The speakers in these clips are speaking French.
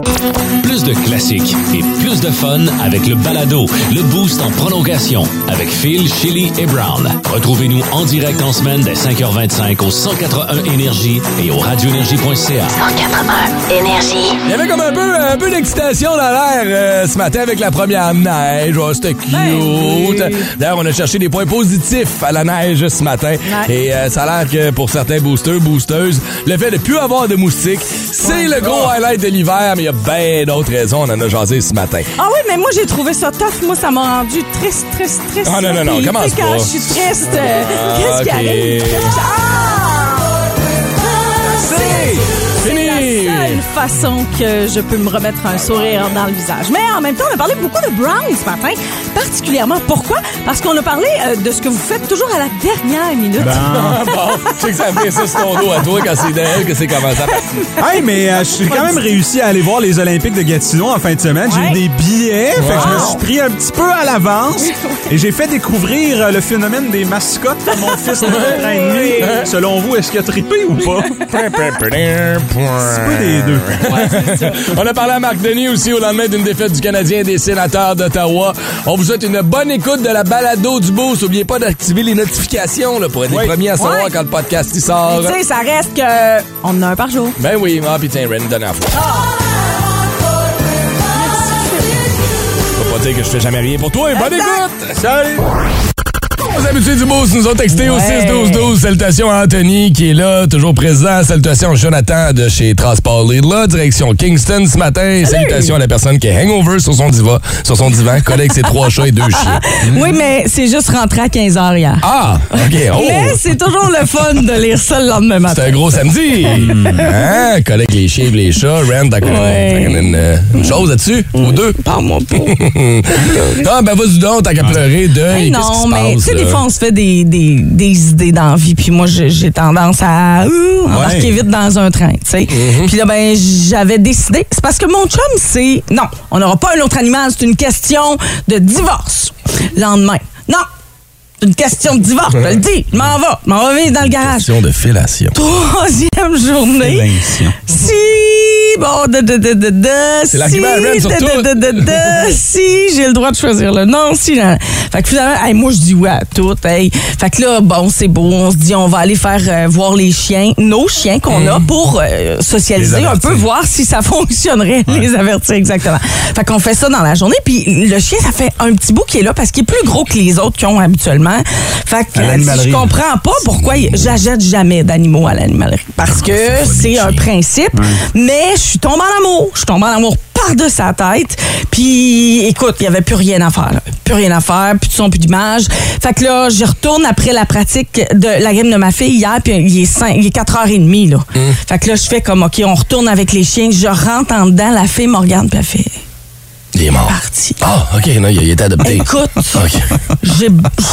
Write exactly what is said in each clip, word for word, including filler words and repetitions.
Plus de classiques et plus de fun avec le balado, le Boost en prolongation avec Phil, Chili et Brown. Retrouvez-nous en direct en semaine dès cinq heures vingt-cinq au cent quatre-un Énergie et au radio énergie point c a. cent quatre-un Énergie. Il y avait comme un peu, un peu d'excitation dans l'air euh, ce matin avec la première neige. Oh, c'était cute. Ben oui. D'ailleurs, on a cherché des points positifs à la neige ce matin. Ouais. Et euh, ça a l'air que pour certains boosters, boosteuses, le fait de plus avoir de moustiques, c'est Ouais. le gros highlight de l'hiver, mais il y a bien d'autres raisons. On en a jasé ce matin. Ah oui, mais moi, j'ai trouvé ça tough. Moi, ça m'a rendu triste, triste, triste. Ah, non, non, non, Puis, commence tu sais, pas. quand je suis triste, euh, Ah, qu'est-ce qui ok. arrive? Ah! C'est fini! La seule façon que je peux me remettre un sourire dans le visage. Mais en même temps, on a parlé beaucoup de Brown ce matin. Particulièrement, pourquoi? Parce qu'on a parlé euh, de ce que vous faites toujours à la dernière minute. Ah, bon, je sais que ça fait ça sur ton dos à toi quand c'est d'elle que c'est comment ça passe. Hey, mais euh, j'ai quand même réussi à aller voir les Olympiques de Gatineau en fin de semaine. J'ai Ouais. eu des billets, fait que je me Wow. suis pris un petit peu à l'avance et j'ai fait découvrir euh, le phénomène des mascottes à mon fils de neuf ans et demi. Selon vous, est-ce qu'il a trippé ou pas? Un peu des deux. On a parlé à Marc Denis aussi au lendemain d'une défaite du Canadien et des Sénateurs d'Ottawa. On vous souhaite une bonne écoute de la balado du Boost. N'oubliez pas d'activer les notifications là, pour être Oui. les premiers à savoir Ouais. quand le podcast il sort. Tu sais, ça reste que on en a un par jour. Ben oui, ah, puis tiens, Ren, donne la fois. Faut pas dire que je fais jamais rien pour toi. Bonne écoute! Salut! Aux habitués du Boost nous ont texté au Ouais. six douze douze. Salutations à Anthony qui est là, toujours présent. Salutations à Jonathan de chez Transport Lidla, direction Kingston ce matin. Salutations à la personne qui est hangover sur son divan, sur son divan, collé avec ses trois chats et deux chiens. Oui, mais c'est juste rentré à quinze heures hier. Ah, OK. Oh, Mais c'est toujours le fun de lire ça le lendemain c'est matin. un gros samedi. Hein? Collé avec les chiens et les chats. Rand, t'as Ouais. une, euh, une chose là-dessus? Ou deux? Parle-moi pas. Ah, ben vas-y donc, t'as qu'à pleurer, deuil. Hey, Qu'est-ce qui non, se mais tu passe, sais, des là? fois, on se fait des, des, des idées dans la vie, puis moi, j'ai j'ai tendance à euh, embarquer vite dans un train, tu sais. Mm-hmm. Puis là, ben, j'avais décidé. C'est parce que mon chum, c'est. Non, on n'aura pas un autre animal, c'est une question de divorce. Lendemain. Non! C'est une question de divorce, je te le dis. Je m'en vais. Je m'en vais vivre dans le garage. Question de fellation. Troisième journée. Fellation. Si, bon, de, de, de, de, de, C'est l'argument à Red si, sur de, tout. de, de, de, de, si, j'ai le droit de choisir le non, si, non. Fait que finalement, hey, moi, je dis ouais à tout, hey. Fait que là, bon, c'est beau, on se dit, on va aller faire euh, voir les chiens, nos chiens qu'on a pour euh, socialiser Les un avertir. peu, voir si ça fonctionnerait, les avertir, exactement. Fait qu'on fait ça dans la journée, puis le chien, ça fait un petit bout qui est là parce qu'il est plus gros que les autres qui ont habituellement. Fait que À euh, l'animalerie. je comprends pas pourquoi il- j'achète jamais d'animaux à l'animalerie. Parce que c'est un principe, mais je suis tombée en amour. Je suis tombée en amour par de sa tête. Puis, écoute, il y avait plus rien à faire. là. Plus rien à faire, plus de son, plus d'image. Fait que là, j'y retourne après la pratique de la game de ma fille hier, puis il est, cinq, il est quatre heures trente, là. Fait que là, je fais comme, OK, on retourne avec les chiens. Je rentre en dedans, la fille me regarde, puis elle fait... Il est mort. Parti. Ah, OK, non, il a été adopté. Écoute, OK. j'ai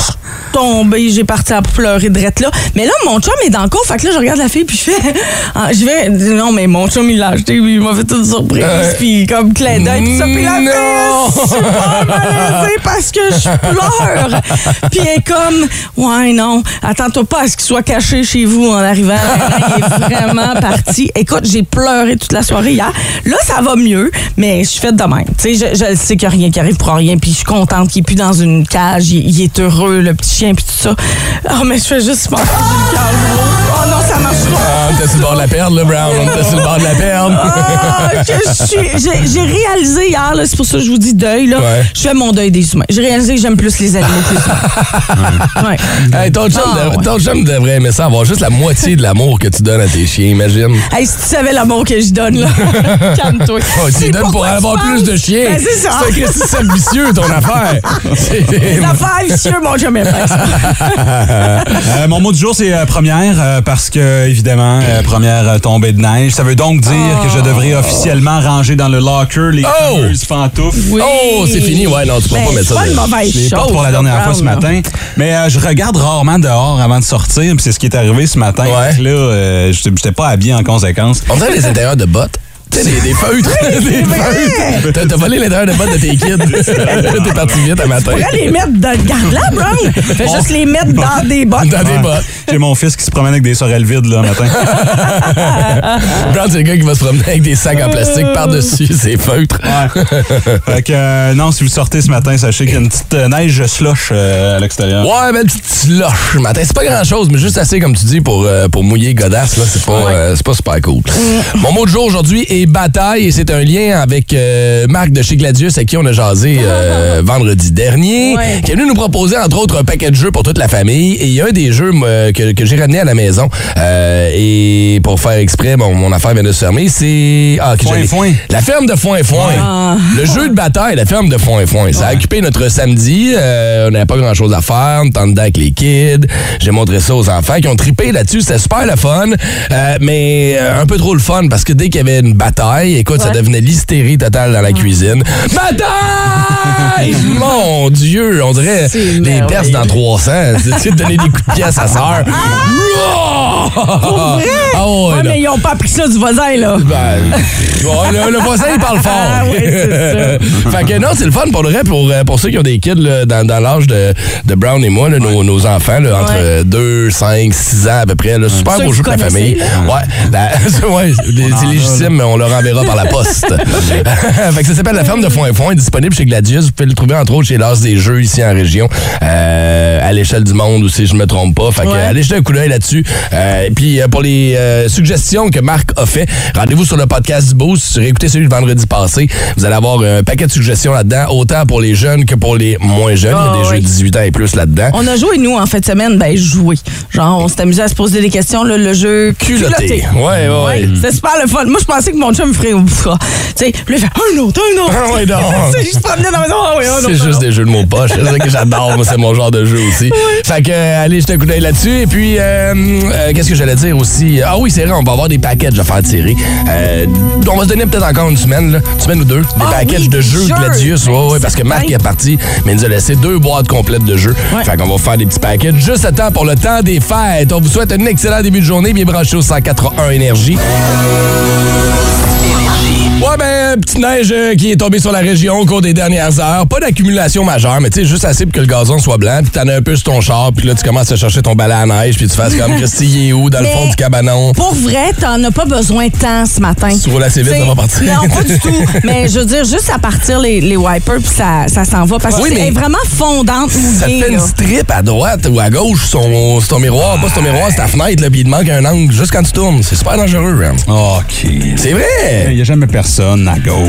tombé, j'ai parti à pleurer drette là. Mais là, mon chum est dans le cours, fait que là, je regarde la fille, puis je fais... Ah, je vais... Non, mais mon chum, il l'a acheté, puis il m'a fait une surprise, Euh, puis comme clin d'œil, puis ça, puis la non! fille, est super malaisée parce que je pleure. Puis elle est comme... Ouais, non, attends-toi pas à ce qu'il soit caché chez vous en arrivant. Il est vraiment parti. Écoute, j'ai pleuré toute la soirée hier. Là, ça va mieux, mais je suis faite de même. Tu sais, je, je sais qu'il n'y a rien qui arrive pour rien, puis je suis contente qu'il n'est plus dans une cage. Il, il est heureux, le petit chien, puis tout ça. Oh, mais je fais juste penser que j'ai le cœur gros. Oh non, ça marche pas. Ah, on était sur le bord de la perdre, là, Brown. On était sur le bord de la perdre. Ah, que je suis. J'ai, j'ai réalisé hier, là, c'est pour ça que je vous dis deuil, là. Ouais. Je fais mon deuil des humains. J'ai réalisé que j'aime plus les animaux que les humains. Ouais. Hey, ton, chum Ah, dev- ouais. ton chum devrait aimer ça, avoir juste la moitié de l'amour que tu donnes à tes chiens, imagine. Hey, si tu savais l'amour que je donne, là, calme-toi. Oh, tu C'est lui donnes pour pourquoi tu avoir penses? plus de chiens. Ben, c'est ça. C'est un Christy cercle vicieux, ton affaire. C'est- Les affaires vicieux, mon chum est fait ça. Euh, mon mot du jour, c'est euh, première, euh, parce que, évidemment, euh, première euh, tombée de neige. Ça veut donc dire que je devrais officiellement ranger dans le locker les Oh! fameuses pantoufles. Oui. Oh, c'est fini. Ouais, non, tu peux Ben, pas mettre c'est ça. pas une de- mauvaise Je les chose. porte pour la là, dernière fois Brown, ce là. matin. Mais euh, je regarde rarement dehors avant de sortir, puis c'est ce qui est arrivé ce matin. Ouais. Là, euh, j'étais j'étais pas habillé en conséquence. On dirait les intérieurs de bottes. Tu sais, des, des feutres. des feutres. T'as, t'as volé l'intérieur de bottes de tes kids. T'es parti vite un matin. Tu pourrais les mettre dans le garde-là, Brown. Fais On... juste les mettre dans des bottes. Dans des bottes. J'ai mon fils qui se promène avec des sorelles vides, là, matin. Brown, c'est le gars qui va se promener avec des sacs en plastique par-dessus ses feutres. Ouais. Fait que, euh, non, si vous sortez ce matin, sachez qu'il y a une petite euh, neige slush euh, à l'extérieur. Ouais, mais une petite slush le matin. C'est pas grand-chose, mais juste assez, comme tu dis, pour, euh, pour mouiller godasse, là. C'est pas, ouais. euh, c'est pas super cool. Mm. Mon mot de jour aujourd'hui est bataille et c'est un lien avec euh, Marc de chez Gladius avec qui on a jasé euh, vendredi dernier, ouais. qui est venu nous proposer, entre autres, un paquet de jeux pour toute la famille. Et il y a un des jeux euh, que, que j'ai ramené à la maison. Euh, et pour faire exprès, bon, mon affaire vient de se fermer. C'est. Ah, okay, Foin Foin. La ferme de Foin Foin. Ah. Le jeu de bataille, la ferme de Foin Foin. Ça a occupé notre samedi. Euh, on n'avait pas grand-chose à faire. On était en dedans avec les kids. J'ai montré ça aux enfants qui ont trippé là-dessus. C'était super le fun. Euh, mais euh, un peu trop le fun parce que dès qu'il y avait une bataille, écoute, ouais. ça devenait l'hystérie totale dans la cuisine. Bataille! Mon Dieu! On dirait c'est des perses dans trois cents. Tu sais, donner des coups de pied à sa sœur. Ah! Pour vrai? Ah ouais, ouais mais ils ont pas appris ça du voisin, là. Ben, ouais, le, le voisin, il parle fort. Ah oui, c'est ça. Fait que non, c'est le fun pour le vrai, pour, pour ceux qui ont des kids là, dans, dans l'âge de, de Brown et moi, là, nos, nos enfants, là, entre ouais. deux, cinq, six ans à peu près. Là, super beau jeu pour la famille. Là. Ouais, la, ouais c'est légitime, mais on le renverra par la poste. Fait que ça s'appelle La Ferme de Foin Foin, disponible chez Gladius. Vous pouvez le trouver entre autres chez l'As des Jeux ici en région, euh, à l'échelle du monde aussi, je me trompe pas. Fait que ouais. allez jeter un coup d'œil là-dessus. Euh, et puis pour les euh, suggestions que Marc a fait, rendez-vous sur le podcast du Boost. Réécoutez celui de vendredi passé. Vous allez avoir un paquet de suggestions là-dedans, autant pour les jeunes que pour les moins jeunes. Oh, il y a des oui. jeux de dix-huit ans et plus là-dedans. On a joué, nous, en fin de semaine, ben joué. Genre, on s'est amusé à se poser des questions, là, le jeu culotté. culotté. Ouais, ouais, ouais. ouais. C'était super le fun. Moi, je pensais que mon chum me ferait au bouffra. Tu sais, lui, il fait un autre, un autre. Ah ouais, non. C'est juste promener dans la maison. Ah ouais, un autre. C'est juste des jeux de mots poche. C'est ça que j'adore. Moi, c'est mon genre de jeu aussi. Oui. Fait que, euh, allez, jetez un coup d'œil là-dessus. Et puis, euh, euh, qu'est-ce que j'allais dire aussi? Ah oui, c'est vrai, on va avoir des packages à faire tirer. Euh, on va se donner peut-être encore une semaine, là, une semaine ou deux, des ah, packages oui, de jeux jeux. Gladius. Ouais, ouais, parce que Marc est parti, mais il nous a laissé deux boîtes complètes de jeux. Ouais. Fait qu'on va faire des petits packages juste à temps pour le temps des fêtes. On vous souhaite un excellent début de journée, bien branché au cent quatre un Énergie. Ouais, ben, petite neige euh, qui est tombée sur la région au cours des dernières heures. Pas d'accumulation majeure, mais tu sais, juste assez pour que le gazon soit blanc, puis t'en as un peu sur ton char, puis là, tu commences à chercher ton balai à neige, puis tu fasses comme Christy, il est où, dans mais le fond du cabanon. Pour vrai, t'en as pas besoin de temps ce matin. Tu roules assez vite, ça va partir. Non, pas du tout. Mais je veux dire, juste à partir les, les wipers, puis ça, ça s'en va, parce oui, que c'est vraiment fondante. Ça te fait une strip à droite ou à gauche sur ton, ton miroir. Ah, pas sur ton miroir, c'est ta fenêtre, là, puis il te manque un angle juste quand tu tournes. C'est super dangereux, hein. OK. C'est vrai. Il n'y a jamais personne à gauche.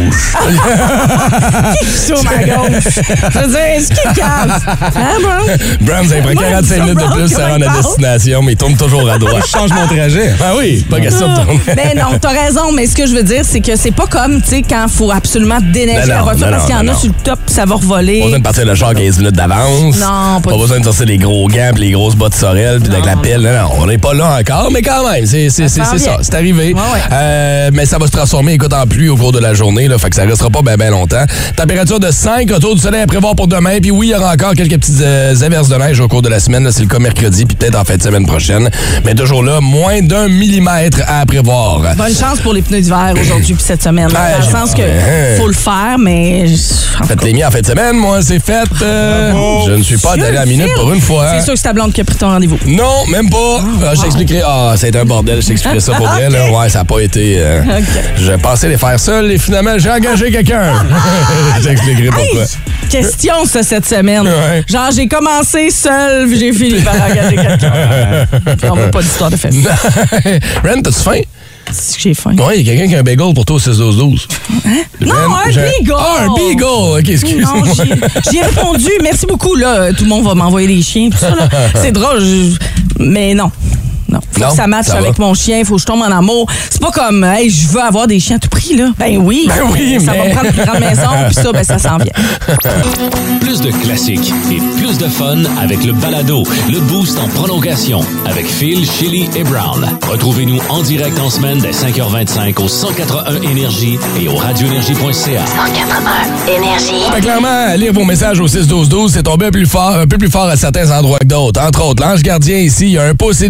Qui tourne à gauche? Je veux dire, est-ce qu'il casse? Hein, Brown? Brown, ça prend quarante-cinq minutes de plus ça rend à destination, mais il tourne toujours à droite. Je change mon trajet. Ah oui, pas question de tourner. Ben non, t'as raison, mais ce que je veux dire, c'est que c'est pas comme, tu sais, quand il faut absolument déneiger la voiture, parce qu'il y en a sur le top, ça va revoler. Pas besoin de partir le char quinze minutes d'avance. Non, pas Pas besoin de sortir les gros gants pis les grosses bottes sorel puis avec la pelle. Non, non, on n'est pas là encore, mais quand même, c'est c'est c'est ça. C'est arrivé. Ouais, ouais. Euh, mais ça va se transformer, écoute, en pluie au cours de la journée, là, fait que ça restera pas bien ben longtemps. Température de cinq, retour du soleil à prévoir pour demain. Puis oui, il y aura encore quelques petites euh, averses de neige au cours de la semaine. C'est le cas mercredi, puis peut-être en fin de semaine prochaine. Mais toujours là, moins d'un millimètre à prévoir. Bonne chance pour les pneus d'hiver aujourd'hui puis cette semaine. Dans le sens que faut le faire, mais... Faites les miens en fin de semaine, moi, c'est fait. Euh, oh, je ne suis pas allé à la minute pour une fois. C'est sûr que c'est ta blonde qui a pris ton rendez-vous. Non, même pas. Oh, euh, je t'expliquerai. Ah, ça a été un bordel. Je t'expliquerai ça pour vrai. Okay. Là. Ouais, ça n'a pas été... Euh, okay. Je pensais les faire seul et finalement, j'ai engagé quelqu'un. Je t'expliquerai pourquoi. Hey, question, ça, cette semaine. Ouais. Genre, j'ai commencé seul, puis j'ai fini par engager quelqu'un. On n'a pas d'histoire de fête. Ren, t'as-tu faim? C'est que j'ai faim. Oui, il y a quelqu'un qui a un bagel pour toi au six douze douze. Hein? Non, un bagel! Ah, un bagel! OK, excuse-moi. Non, j'y ai répondu. Merci beaucoup, là. Tout le monde va m'envoyer des chiens, tout ça, là. C'est drôle, je... mais non. Non, faut non, que ça matche avec va. Mon chien, faut que je tombe en amour. C'est pas comme, hey, je veux avoir des chiens à tout prix, là. Ben oui. Ben oui, ça mais... va me prendre une plus grande maison, puis ça, ben ça s'en vient. Plus de classiques et plus de fun avec le balado, le Boost en prolongation, avec Phil, Chili et Brown. Retrouvez-nous en direct en semaine dès cinq heures vingt-cinq au cent quatre-un Énergie et au radio énergie point c a. cent quatre-un Énergie. Ben, clairement, lire vos messages au six douze douze, c'est tombé un peu plus fort, un peu plus fort à certains endroits que d'autres. Entre autres, l'ange gardien ici, il y a un pouce et demi, passe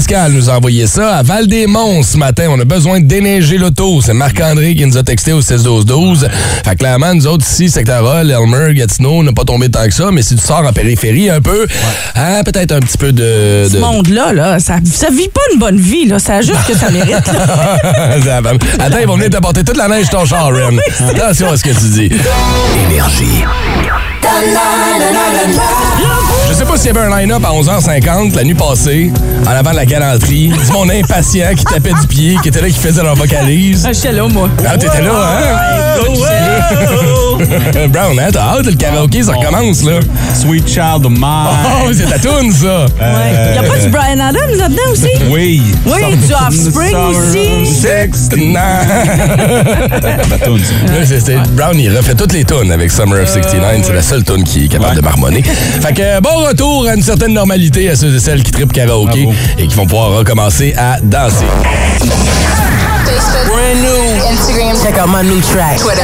Pascal nous a envoyé ça. À Val-des-Monts, ce matin, on a besoin de déneiger l'auto. C'est Marc-André qui nous a texté au six douze douze. Fait que clairement, nous autres ici, secteur Hall, Elmer, Gatineau, on n'a pas tombé tant que ça, mais si tu sors en périphérie un peu, hein, peut-être un petit peu de... Ce de... monde-là, là, ça, ça vit pas une bonne vie, là. C'est juste que ça mérite, là. Attends, ils vont venir t'apporter toute la neige sur ton char, Ren. Attention à ce que tu dis. Énergie. Je sais pas s'il y avait un line-up à onze heures cinquante la nuit passée, en avant de la galanterie. Du monde impatient qui tapait du pied, qui était là, qui faisait leur vocalise. Ah, j'étais là, moi. Ah, t'étais là, hein? Oh, oh. Brown, hein? T'as hâte, le karaoké, ça recommence, là. Sweet Child of Mine. Oh, c'est ta toune, ça. Ouais. Y a pas du Bryan Adams là-dedans aussi? Oui. Oui, du Offspring aussi. Six, nine. La toune, ça. Ouais, c'est- c'est- Brown, il refait toutes les tunes avec Summer of soixante-neuf. C'est la seule tune qui est capable Ouais. de marmonner. Fait que bon retour à une certaine normalité à ceux et celles qui trippent karaoké Bravo. et qui vont pouvoir recommencer à danser. Facebook, brand new. Instagram, check out my new track. Twitter.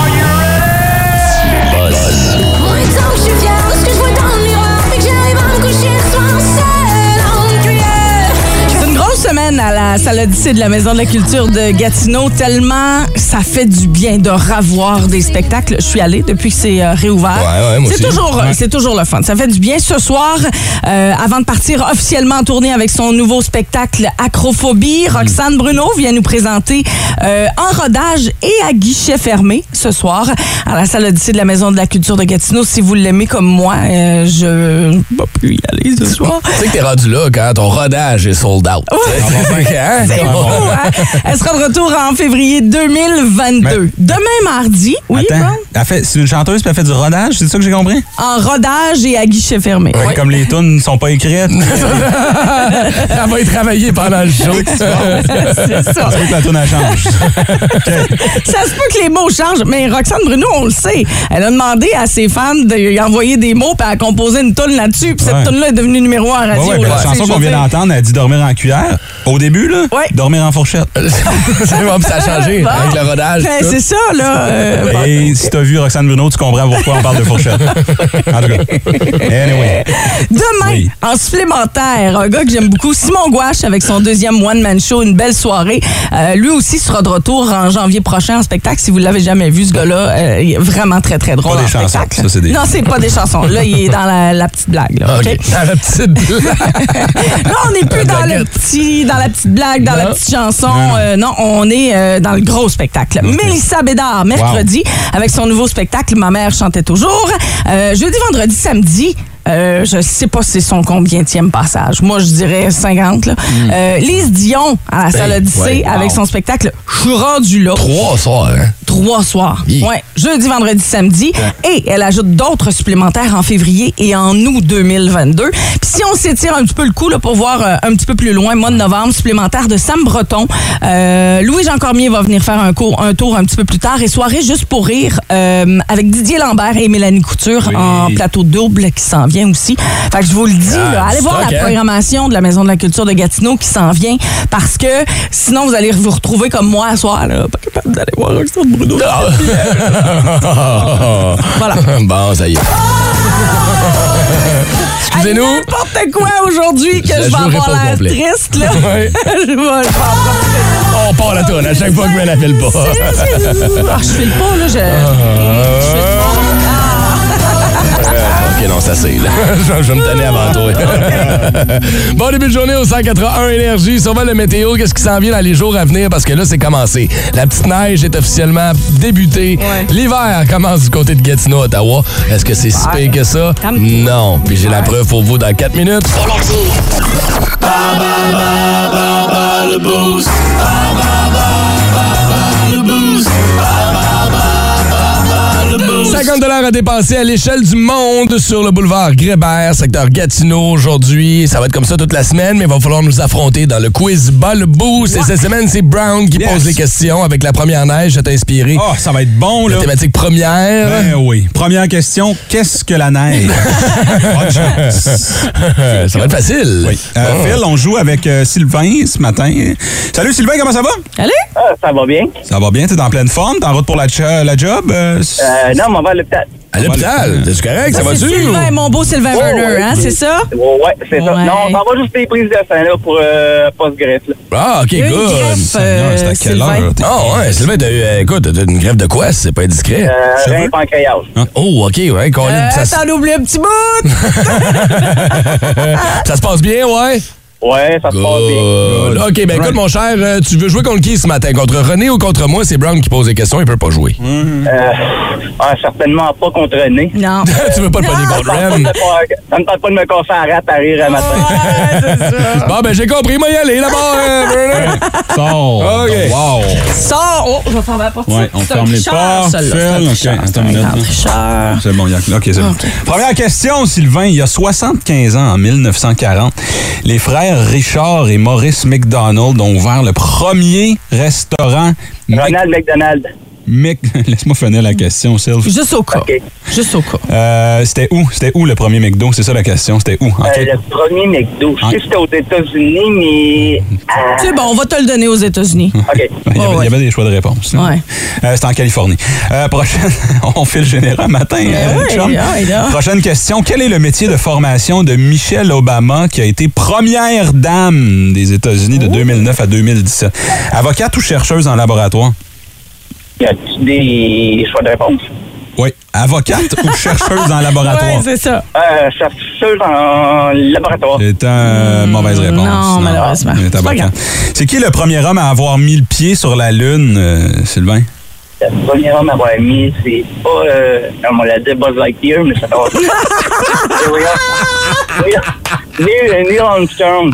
Moi, tant que je suis fière de ce que je vois dans le miroir, puis que j'arrive à me coucher le soir seule en cuillère. C'est une grosse semaine à la Salle Odyssée de la Maison de la Culture de Gatineau, tellement ça fait du bien de revoir des spectacles. Je suis allée depuis que c'est euh, réouvert. Ouais, ouais, moi c'est aussi. toujours, c'est toujours le fun. Ça fait du bien. Ce soir, euh, avant de partir officiellement en tournée avec son nouveau spectacle Acrophobie, Roxane Bruno vient nous présenter euh, en rodage et à guichet fermé ce soir à la Salle Odyssée de la Maison de la Culture de Gatineau. Si vous l'aimez comme moi, euh, je ne vais plus y aller ce soir. Tu sais que t'es rendu là quand ton rodage est sold out. Hein? C'est fou, hein? Elle sera de retour en février deux mille vingt-deux. Demain, mardi. Oui, Attends, bon? elle fait, c'est une chanteuse puis elle fait du rodage, c'est ça que j'ai compris? En rodage et à guichet fermé. Ouais, Oui. Comme les tunes ne sont pas écrites. Elle va y travailler pendant le show. C'est ça. Ça se peut que la tune elle change. Ça se peut que les mots changent, mais Roxane Bruno, on le sait. Elle a demandé à ses fans de lui envoyer des mots puis elle a composé une toune là-dessus. Puis Ouais. cette toune-là est devenue numéro un en radio. Ouais, ouais, mais là. la Tu sais, chanson je qu'on veux vient dire. d'entendre, elle dit dormir en cuillère. Au début, là, Ouais. dormir en fourchette. C'est bon, puis ça a changé Bon. avec le rodage. Ben, tout. c'est ça, là. Euh, bon. Et si t'as vu Roxane Bruno, tu comprends pourquoi on parle de fourchette. En tout cas. Anyway. Demain, Oui. en supplémentaire, un gars que j'aime beaucoup, Simon Gouache, avec son deuxième one-man show, une belle soirée. Euh, lui aussi sera de retour en janvier prochain en spectacle. Si vous l'avez jamais vu, ce gars-là, euh, il est vraiment très, très drôle Pas des en chansons, spectacle. ça, c'est des- Non, c'est pas des chansons. Là, il est dans la, la petite blague. Là, OK. OK? Dans la petite blague. Là, on n'est plus dans, le blaguette. petit, dans la petite blague, dans la Non. petite chanson. Non, non. Euh, non, on est euh, dans le gros spectacle. Mélissa Bédard, mercredi, avec son nouveau spectacle Ma mère chantait toujours. Euh, jeudi, vendredi, samedi. Euh, je sais pas si c'est son combienième passage. Moi, je dirais cinquante. Là. Euh, Lise Dion à la Salle Ben, Odyssée ouais, avec wow. son spectacle Je suis rendu là. Trois soirs, hein? Trois soirs. Hi. Ouais. Jeudi, vendredi, samedi. Et elle ajoute d'autres supplémentaires en février et en août deux mille vingt-deux. Puis si on s'étire un petit peu le coup là, pour voir euh, un petit peu plus loin, mois de novembre, supplémentaire de Sam Breton. Euh, Louis-Jean Cormier va venir faire un, cours, un tour un petit peu plus tard. Et soirée juste pour rire euh, avec Didier Lambert et Mélanie Couture Oui. en plateau double qui s'en vient aussi. Fait que je vous le dis, Ah, là, allez du voir stock, la hein? programmation de la Maison de la Culture de Gatineau qui s'en vient parce que sinon vous allez vous retrouver comme moi à soir, là, pas capable d'aller voir Roxane Bruno. Voilà. Bon, ça y est. Excusez-nous. Hey, n'importe quoi aujourd'hui que Je je, la vais jouerai avoir pas au l'air complet. triste, là. Ouais. je vais le faire. On part la tourne à chaque fois que Ben appelle pas. Ah, je file pas, là. Je, je file pas. OK, non, ça c'est, là. je je vais me tanner avant toi. Bon début de journée au cent quatre-vingt-un Énergie. Sûrement le météo, qu'est-ce qui s'en vient dans les jours à venir? Parce que là, c'est commencé. La petite neige est officiellement débutée. Ouais. L'hiver commence du côté de Gatineau, Ottawa. Est-ce que c'est si pire que ça? Calme-toi. Non. Puis j'ai la preuve pour vous dans quatre minutes. cinquante dollars à dépenser à l'échelle du monde sur le boulevard Grébert, secteur Gatineau aujourd'hui. Ça va être comme ça toute la semaine, mais il va falloir nous affronter dans le quiz Bas le Boost. Et cette semaine, c'est Brown qui Yes. pose les questions avec la première neige. Ça t'a inspiré. Oh, ça va être bon, là. La thématique première. Ben oui. Première question, qu'est-ce que la neige? Bonne chance. ça va être facile. Oui. Euh, Phil, on joue avec euh, Sylvain ce matin. Salut Sylvain, comment ça va? Allez? Ah, ça va bien. Ça va bien, t'es en pleine forme, t'es en route pour la, cha- la job? euh, Euh, non, mais on va à l'hôpital. À l'hôpital? C'est correct? Ça, Ça, va-tu? c'est Sylvain, mon beau Sylvain Oh, Werner, ouais. hein, c'est ça? Ouais, c'est ça. Ouais. Non, on s'en va juste des prises de sang là, pour euh, post-greffe. là. Ah, OK, Il y a eu une good. greffe, Seigneur, euh, c'est à quelle Sylvain. heure? t'es- Ah, ouais, Sylvain, t'as eu, euh, écoute, t'as eu une greffe de quoi? C'est pas indiscret. Euh, rein pancréas. Oh, OK, ouais, Colin, Euh, ça, se- T'en oublies un petit bout! ça se passe bien, ouais? Ouais, ça se passe bien. Good. OK, ben écoute, mon cher, euh, tu veux jouer contre qui ce matin? Contre René ou contre moi? C'est Brown qui pose des questions, il peut pas jouer. Euh, ah, certainement pas contre René. Non. Tu veux pas te pogner contre Ça me Ren? tente pas de- ça me tente pas de me casser la rate à rire un matin. Ouais, c'est ça. Bon, ben j'ai compris, moi y aller là-bas, euh, René. Sors. OK. Wow. Sors! Oh, je vais fermer la porte. Ouais, on C'est un ferme les tricheur, portes. celui-là, Phil, c'est un OK, tricheur, attends c'est une un minute, grand là. tricheur. C'est bon, il y a- OK, c'est bon. OK. Première question, Sylvain. Il y a soixante-quinze ans, en mille neuf cent quarante, les frères Richard et Maurice McDonald ont ouvert le premier restaurant... Mc- Ronald McDonald. Mc- Laisse-moi finir la question, Sylvain. Juste au cas. OK. Juste au cas. Euh, c'était où? C'était où le premier McDo? C'est ça la question. C'était où? En Euh, quel- le premier McDo. Je sais que c'était aux États-Unis, mais. euh, C'est bon, on va te le donner aux États-Unis. OK. Il y, avait, Oh, ouais. il y avait des choix de réponse. là. Ouais. Euh, c'était en Californie. Euh, prochaine, on fait le général matin. euh, oui, chum. ouais, là. Prochaine question. Quel est le métier de formation de Michelle Obama qui a été première dame des États-Unis de deux mille neuf à deux mille dix-sept? Avocate ou chercheuse en laboratoire? Y a-tu des choix de réponse? Oui. Avocate ou chercheuse en Ouais, laboratoire? c'est ça. Euh, chercheuse en laboratoire. C'est une mauvaise réponse. non, malheureusement. Elle est C'est pas avocate. grave. C'est qui le premier homme à avoir mis le pied sur la Lune, euh, Sylvain? Le premier homme à avoir mis, c'est pas. Euh, non, on l'a dit Buzz Lightyear, mais ça va. C'est voyons. Neil- Neil Neil Armstrong.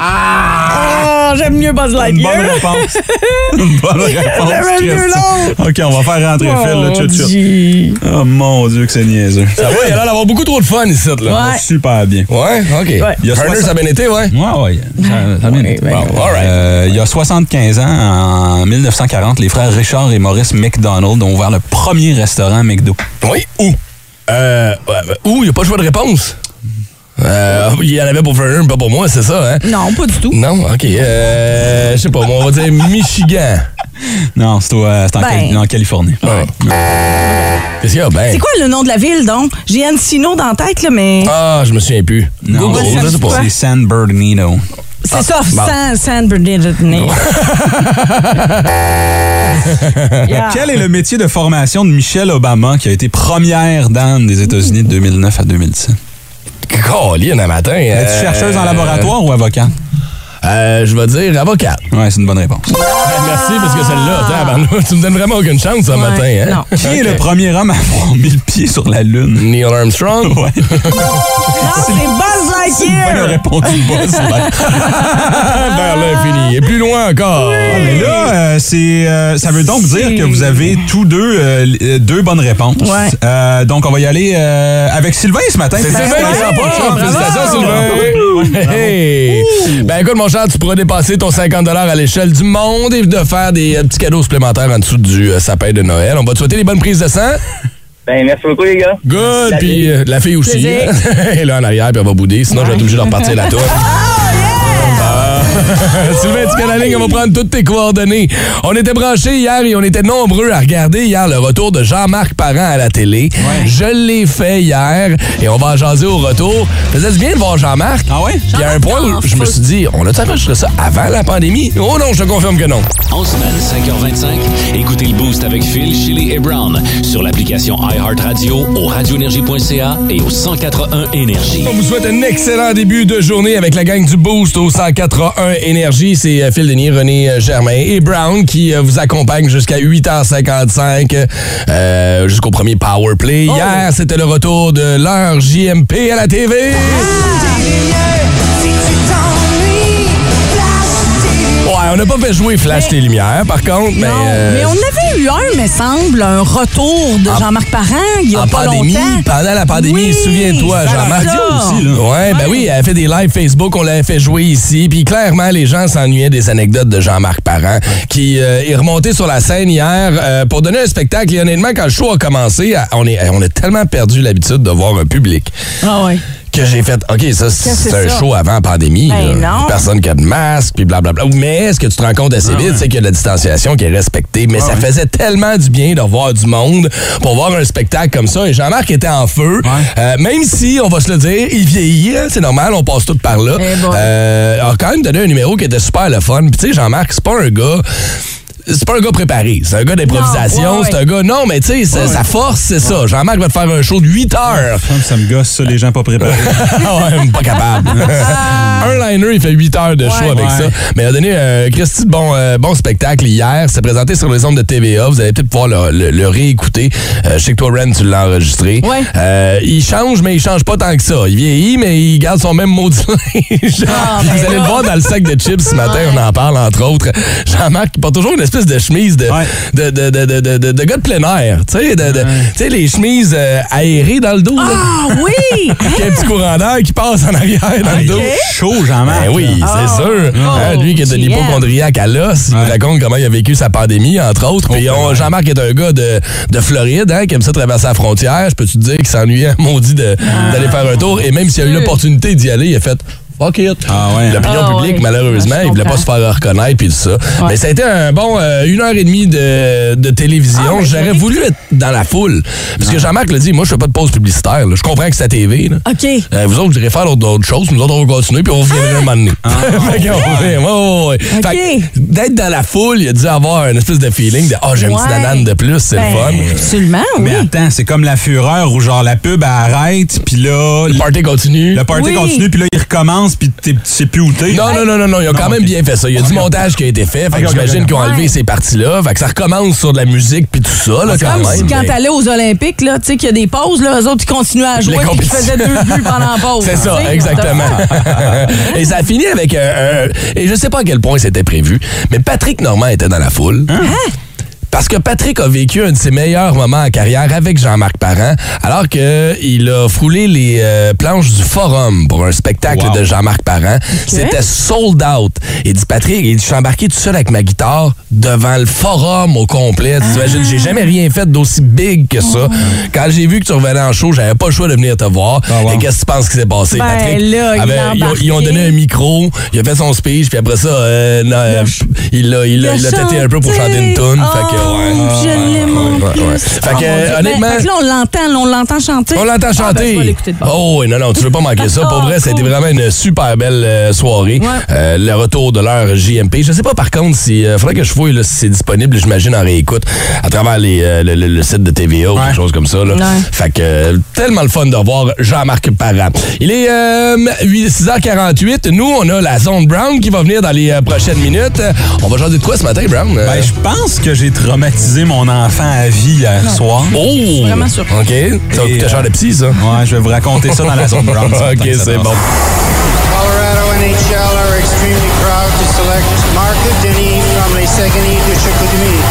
Ah, j'aime mieux Buzz Une Lightyear. bonne réponse. Une bonne réponse. J'aimais mieux Christy. OK, on va faire rentrer Phil, là, tchut, tchut. Dieu. Oh mon Dieu, que c'est niaiseux. Ça va, il a l'air d'avoir beaucoup trop de fun ici, là. Ouais. Super bien. Ouais, OK. Il y a Turner, soixante- ça a bien été, ouais? Ouais, ouais. Ça, ça a bien été. ben, Bon, all right. Euh, il y a soixante-quinze ans, en mille neuf cent quarante, les frères Richard et Maurice McDonald ont ouvert le premier restaurant McDo. Oui, où? Euh, ouais, où? Il n'y a pas de choix de réponse? Euh, il y en avait pour Ferner, mais pas pour moi, c'est ça, hein? Non, pas du tout. Non? OK. Euh, je sais pas, moi, on va dire Michigan. Non, c'est au, euh, c'est en, Ben. Cali- en Californie. Ouais. Qu'est-ce qu'il y a? Ben. C'est quoi le nom de la ville, donc? J'ai Encino dans la tête, là, mais... Ah, je me souviens plus. Non, Google, ça je dit sais pas. quoi? c'est San Bernardino. C'est ça, bon. San, San Bernardino. Yeah. Quel est le métier de formation de Michelle Obama qui a été première dame des États-Unis de deux mille neuf à deux mille dix-sept? Colin, un matin. Es-tu euh, chercheuse en laboratoire ou avocate? Euh, je vais dire avocate. Ouais, c'est une bonne réponse. Merci, parce que celle-là, attends, pardon, tu me donnes vraiment aucune chance ce Ouais, matin, hein? non. Qui est le premier homme à avoir mis le pied sur la Lune? Neil Armstrong? Ouais. Non, c'est Buzz Bien Lightyear! répondu, Buzz Lightyear. Vers l'infini. Et plus loin encore. Ah, mais là, euh, c'est, euh, ça veut donc dire que vous avez tous deux euh, euh, deux bonnes réponses. Ouais. Euh, donc, on va y aller euh, avec Sylvain ce matin. C'est Sylvain qui ouais. remporte. Bravo. Félicitations, Sylvain. Hey. Ben écoute, mon cher, tu pourras dépasser ton cinquante à l'échelle du monde et de faire des euh, petits cadeaux supplémentaires en dessous du euh, sapin de Noël. On va te souhaiter les bonnes prises de sang. Ben, merci beaucoup, les gars. Good. La Puis euh, la fille aussi. Plaisir. Elle est là en arrière, puis elle va bouder. Sinon, je vais être obligé de repartir la tour. Sylvain Ticanaling, on va prendre toutes tes coordonnées. On était branchés hier et on était nombreux à regarder hier le retour de Jean-Marc Parent à la télé. Je l'ai fait hier et on va en jaser au retour. Faisait du bien de voir Jean-Marc. Ah ouais? Puis à un point où je me suis dit, on a-tu enregistré ça avant la pandémie? Oh non, je te confirme que non. En semaine, cinq heures vingt-cinq, écoutez le Boost avec Phil, Chili et Brown sur l'application iHeartRadio, au radioénergie point c a et au cent quatre-vingt-un Énergie. On vous souhaite un excellent début de journée avec la gang du Boost au cent quatre-vingt-un Énergie. C'est euh, Phil Denis, René euh, Germain et Brown qui euh, vous accompagnent jusqu'à huit heures cinquante-cinq euh, jusqu'au premier Power Play. Hier, c'était le retour de l'heure J M P à la T V. Ouais, on n'a pas fait jouer Flash tes lumières, par contre. Non, mais, euh, mais on avait eu un, me semble, un retour de Jean-Marc Parent il y a en pas pandémie, longtemps. pendant la pandémie, Oui, souviens-toi, c'est Jean-Marc. ça. aussi, là. Ouais, ben oui, elle a fait des lives Facebook, on l'avait fait jouer ici, puis clairement, les gens s'ennuyaient des anecdotes de Jean-Marc Parent, qui euh, est remonté sur la scène hier euh, pour donner un spectacle. Et honnêtement, quand le show a commencé, on, est, on a tellement perdu l'habitude de voir un public. Ah ouais. que j'ai fait, OK, ça, c'est c'est un ça? show avant la pandémie. Ben là. non. Personne qui a de masque, puis blablabla. Mais ce que tu te rends compte assez vite, c'est qu'il y a de la distanciation qui est respectée. Mais ça faisait tellement du bien de revoir du monde pour voir un spectacle comme ça. Et Jean-Marc était en feu. Euh, même si, on va se le dire, il vieillit, hein, c'est normal, on passe tout par là. Eh bon. Euh, a quand même donné un numéro qui était super le fun. Puis tu sais, Jean-Marc, c'est pas un gars... C'est pas un gars préparé, c'est un gars d'improvisation, Non, ouais, c'est un gars... Non, mais tu sais, sa force, c'est ça. Jean-Marc va te faire un show de huit heures. Ça me gosse, ça, les gens pas préparés. ouais, pas capable. un liner, il fait huit heures de show Ouais. avec Ouais. ça. Mais il a donné un Christy de bon, euh, bon spectacle hier. C'est présenté sur les ondes de T V A. Vous allez peut-être pouvoir le, le, le réécouter. Euh, je sais que toi, Ren, tu l'as enregistré. Ouais. Euh, il change, mais il change pas tant que ça. Il vieillit, mais il garde son même maudit linge. Ah, Vous ben allez le là. voir dans le sac de chips ce matin. On en parle, entre autres. Jean-Marc, qui porte toujours une espèce de chemise de, Ouais. de, de, de, de, de, de, de gars de plein air. Tu sais, de, de, tu sais, les chemises euh, aérées dans le dos. là. Ah oui! Qui a un petit courant d'air qui passe en arrière dans le Il dos. est chaud, Jean-Marc. Ben oui, là. c'est Oh. sûr. Hein, lui qui est de G M. l'hypochondriaque à l'os, il nous Ouais. raconte comment il a vécu sa pandémie, entre autres. Puis on- Jean-Marc est un gars de, de Floride, hein, qui aime ça traverser la frontière. Je peux te dire qu'il s'ennuyait maudit de- d'aller faire un tour. Et même s'il a eu l'opportunité d'y aller, il a fait... Fuck it. Ah ouais. L'opinion Ah publique, ouais. malheureusement, Je il voulait pas comprends. se faire reconnaître puis tout ça. Mais ça a été un bon euh, une heure et demie de, de télévision. Ah, mais J'aurais j'ai voulu être dans la foule. Parce que Jean-Marc l'a dit, moi, je fais pas de pause publicitaire. là. Je comprends que c'est à T V. Là. OK. Euh, vous autres, vous irez faire d'autres, d'autres choses. Nous autres, on va continuer, puis on reviendra un moment donné. Fait qu'on revient. Ouais, ouais, ouais. OK. Fait que d'être dans la foule, il a dû avoir une espèce de feeling de « Ah, oh, j'ai une petite Ouais. nanane de plus, c'est Ben, le fun. Absolument, oui. Mais attends, c'est comme la fureur où genre la pub elle arrête, puis là, » Le party continue. le party Oui. continue, puis là, il recommence, puis t'es- tu sais plus où t'es. Non, non, non, non, non, ils ont quand même ok. bien fait ça. Il y a du montage qui a été fait. Fait que Ok, ok, j'imagine ok. qu'ils ont enlevé Ouais. ces parties-là. Fait que ça recommence sur de la musique puis tout ça, là, C'est quand comme même. si quand mais- t'allais aux Olympiques, là, tu sais, qu'il y a des pauses, là, eux autres, ils continuaient à jouer Les et qu'ils compétitions. faisaient deux buts pendant la pause. C'est ça, Tu sais, exactement. Et ça a fini avec un, un- Et je sais pas à quel point c'était prévu, mais Patrick Normand était dans la foule. Parce que Patrick a vécu un de ses meilleurs moments en carrière avec Jean-Marc Parent, alors qu'il a foulé les euh, planches du Forum pour un spectacle Wow. de Jean-Marc Parent. C'était sold out. Il dit, Patrick, il dit, je suis embarqué tout seul avec ma guitare devant le Forum au complet. Tu t'imagines, j'ai jamais rien fait d'aussi big que ça. Quand j'ai vu que tu revenais en show, j'avais pas le choix de venir te voir. Ah, wow. Et qu'est-ce que tu penses qui s'est passé, Ben Patrick? là, il avait- a ils, ont, ils ont embarqué. donné un micro, il a fait son speech, puis après ça, euh, non, euh, il l'a il l'a- il l'a têté un peu pour chanter une toune. Fait que, ouais. Je l'aime en Ouais, ouais, plus. ouais. Fait que, Oh, mon Dieu. honnêtement- Ben, fait que là, on l'entend, là, on l'entend chanter. On l'entend Ah, ben, chanter. je vais l'écouter de bord. Oh oui, non, non, tu veux pas manquer ça. Pour Oh, vrai, c'était cool. vraiment une super belle euh, soirée. Ouais. Euh, le retour de l'heure J M P. Je sais pas par contre si. Il faudrait que je fouille là, si c'est disponible, j'imagine, en réécoute à travers les, euh, le, le- le site de T V A ou Ouais. quelque chose comme ça. Là. Ouais. Fait que euh, tellement le fun de voir Jean-Marc Parent. Il est euh, six heures quarante-huit. Nous, on a la zone Brown qui va venir dans les euh, prochaines minutes. Euh, On va jaser de quoi ce matin, Brown? Euh, Ben, je pense que j'ai traumatisé mon enfant à vie hier soir. Oh! Vraiment surpris. OK. Ça va Et, coûter cher euh, de psy, ça. Ouais, je vais vous raconter ça dans la zone brown. ce matin, OK, ça c'est passe. bon. Colorado N H L are extremely proud to select Marc Denis from les Saguenay de Chicoutimi.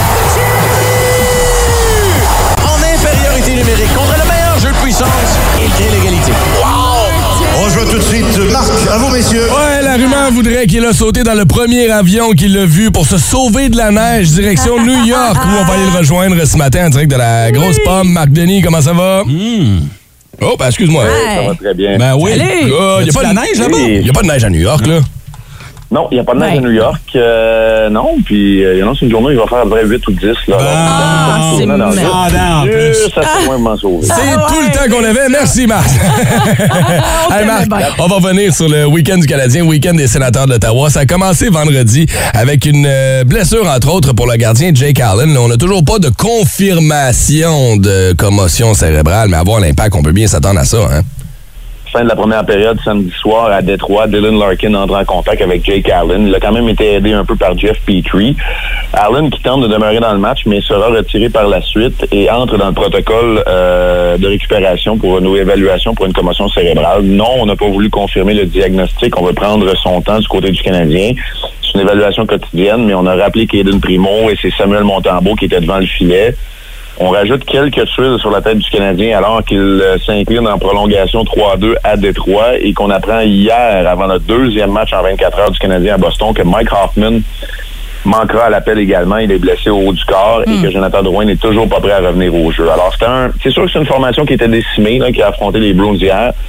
En infériorité numérique contre le meilleur jeu de puissance, il crée l'égalité. On joue tout de suite. Marc, à vous, messieurs. Ouais, la rumeur voudrait qu'il a sauté dans le premier avion qu'il a vu pour se sauver de la neige, direction New York, où on va aller le rejoindre ce matin en direct de la grosse pomme. Marc Denis, comment ça va? Oh, ben excuse-moi. Ouais. Ça va très bien. Ben oui. Allez. Il Y n'y a-tu a, pas de la neige là-bas? Il y a pas de neige à New York, là. Non, il n'y a pas de neige Ouais. à New York. euh, non, puis euh, il y en a une journée, il va faire à peu près huit ou dix. Là, Ah, c'est non, non, merde. Ah, non, en plus. Juste à ce point de m'en sauver. C'est Ah tout ouais, le temps qu'on avait. Merci, Marc. On Hey, t'aime Marc, bien. on va revenir sur le week-end du Canadien, week-end des sénateurs d'Ottawa. Ça a commencé vendredi avec une euh, blessure, entre autres, pour le gardien Jake Allen. On n'a toujours pas de confirmation de commotion cérébrale, mais à voir l'impact, on peut bien s'attendre à ça. Hein? Fin de la première période, samedi soir, à Détroit, Dylan Larkin entre en contact avec Jake Allen. Il a quand même été aidé un peu par Jeff Petrie. Allen qui tente de demeurer dans le match, mais sera retiré par la suite et entre dans le protocole euh, de récupération pour une évaluation pour une commotion cérébrale. Non, on n'a pas voulu confirmer le diagnostic. On veut prendre son temps du côté du Canadien. C'est une évaluation quotidienne, mais on a rappelé qu'Aiden Primo et c'est Samuel Montembeault qui étaient devant le filet. On rajoute quelques tuiles sur la tête du Canadien alors qu'il euh, s'incline en prolongation trois à deux à Détroit et qu'on apprend hier, avant notre deuxième match en vingt-quatre heures du Canadien à Boston, que Mike Hoffman manquera à l'appel également. Il est blessé au haut du corps et que Jonathan Drouin n'est toujours pas prêt à revenir au jeu. Alors, c'est un, c'est sûr que c'est une formation qui était décimée, là, qui a affronté les Bruins hier.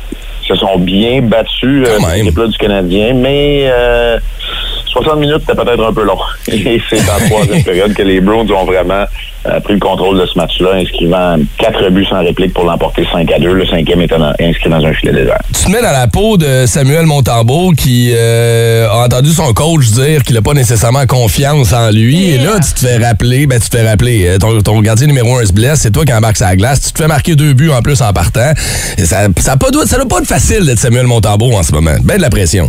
se sont bien battus, euh, cette équipe-là du Canadien, mais euh, soixante minutes, c'était peut-être un peu long. Et c'est en troisième période que les Bruins ont vraiment euh, pris le contrôle de ce match-là, inscrivant quatre buts sans réplique pour l'emporter cinq à deux. Le cinquième étant inscrit dans un filet désert. Tu te mets dans la peau de Samuel Montembeault qui euh, a entendu son coach dire qu'il n'a pas nécessairement confiance en lui. Yeah. Et là, tu te fais rappeler, ben tu te fais rappeler, ton, ton gardien numéro un se blesse, c'est toi qui embarques sur la glace. Tu te fais marquer deux buts en plus en partant. Et ça ça ne doit pas être facile d'être Samuel Montembeault en ce moment. Ben de la pression.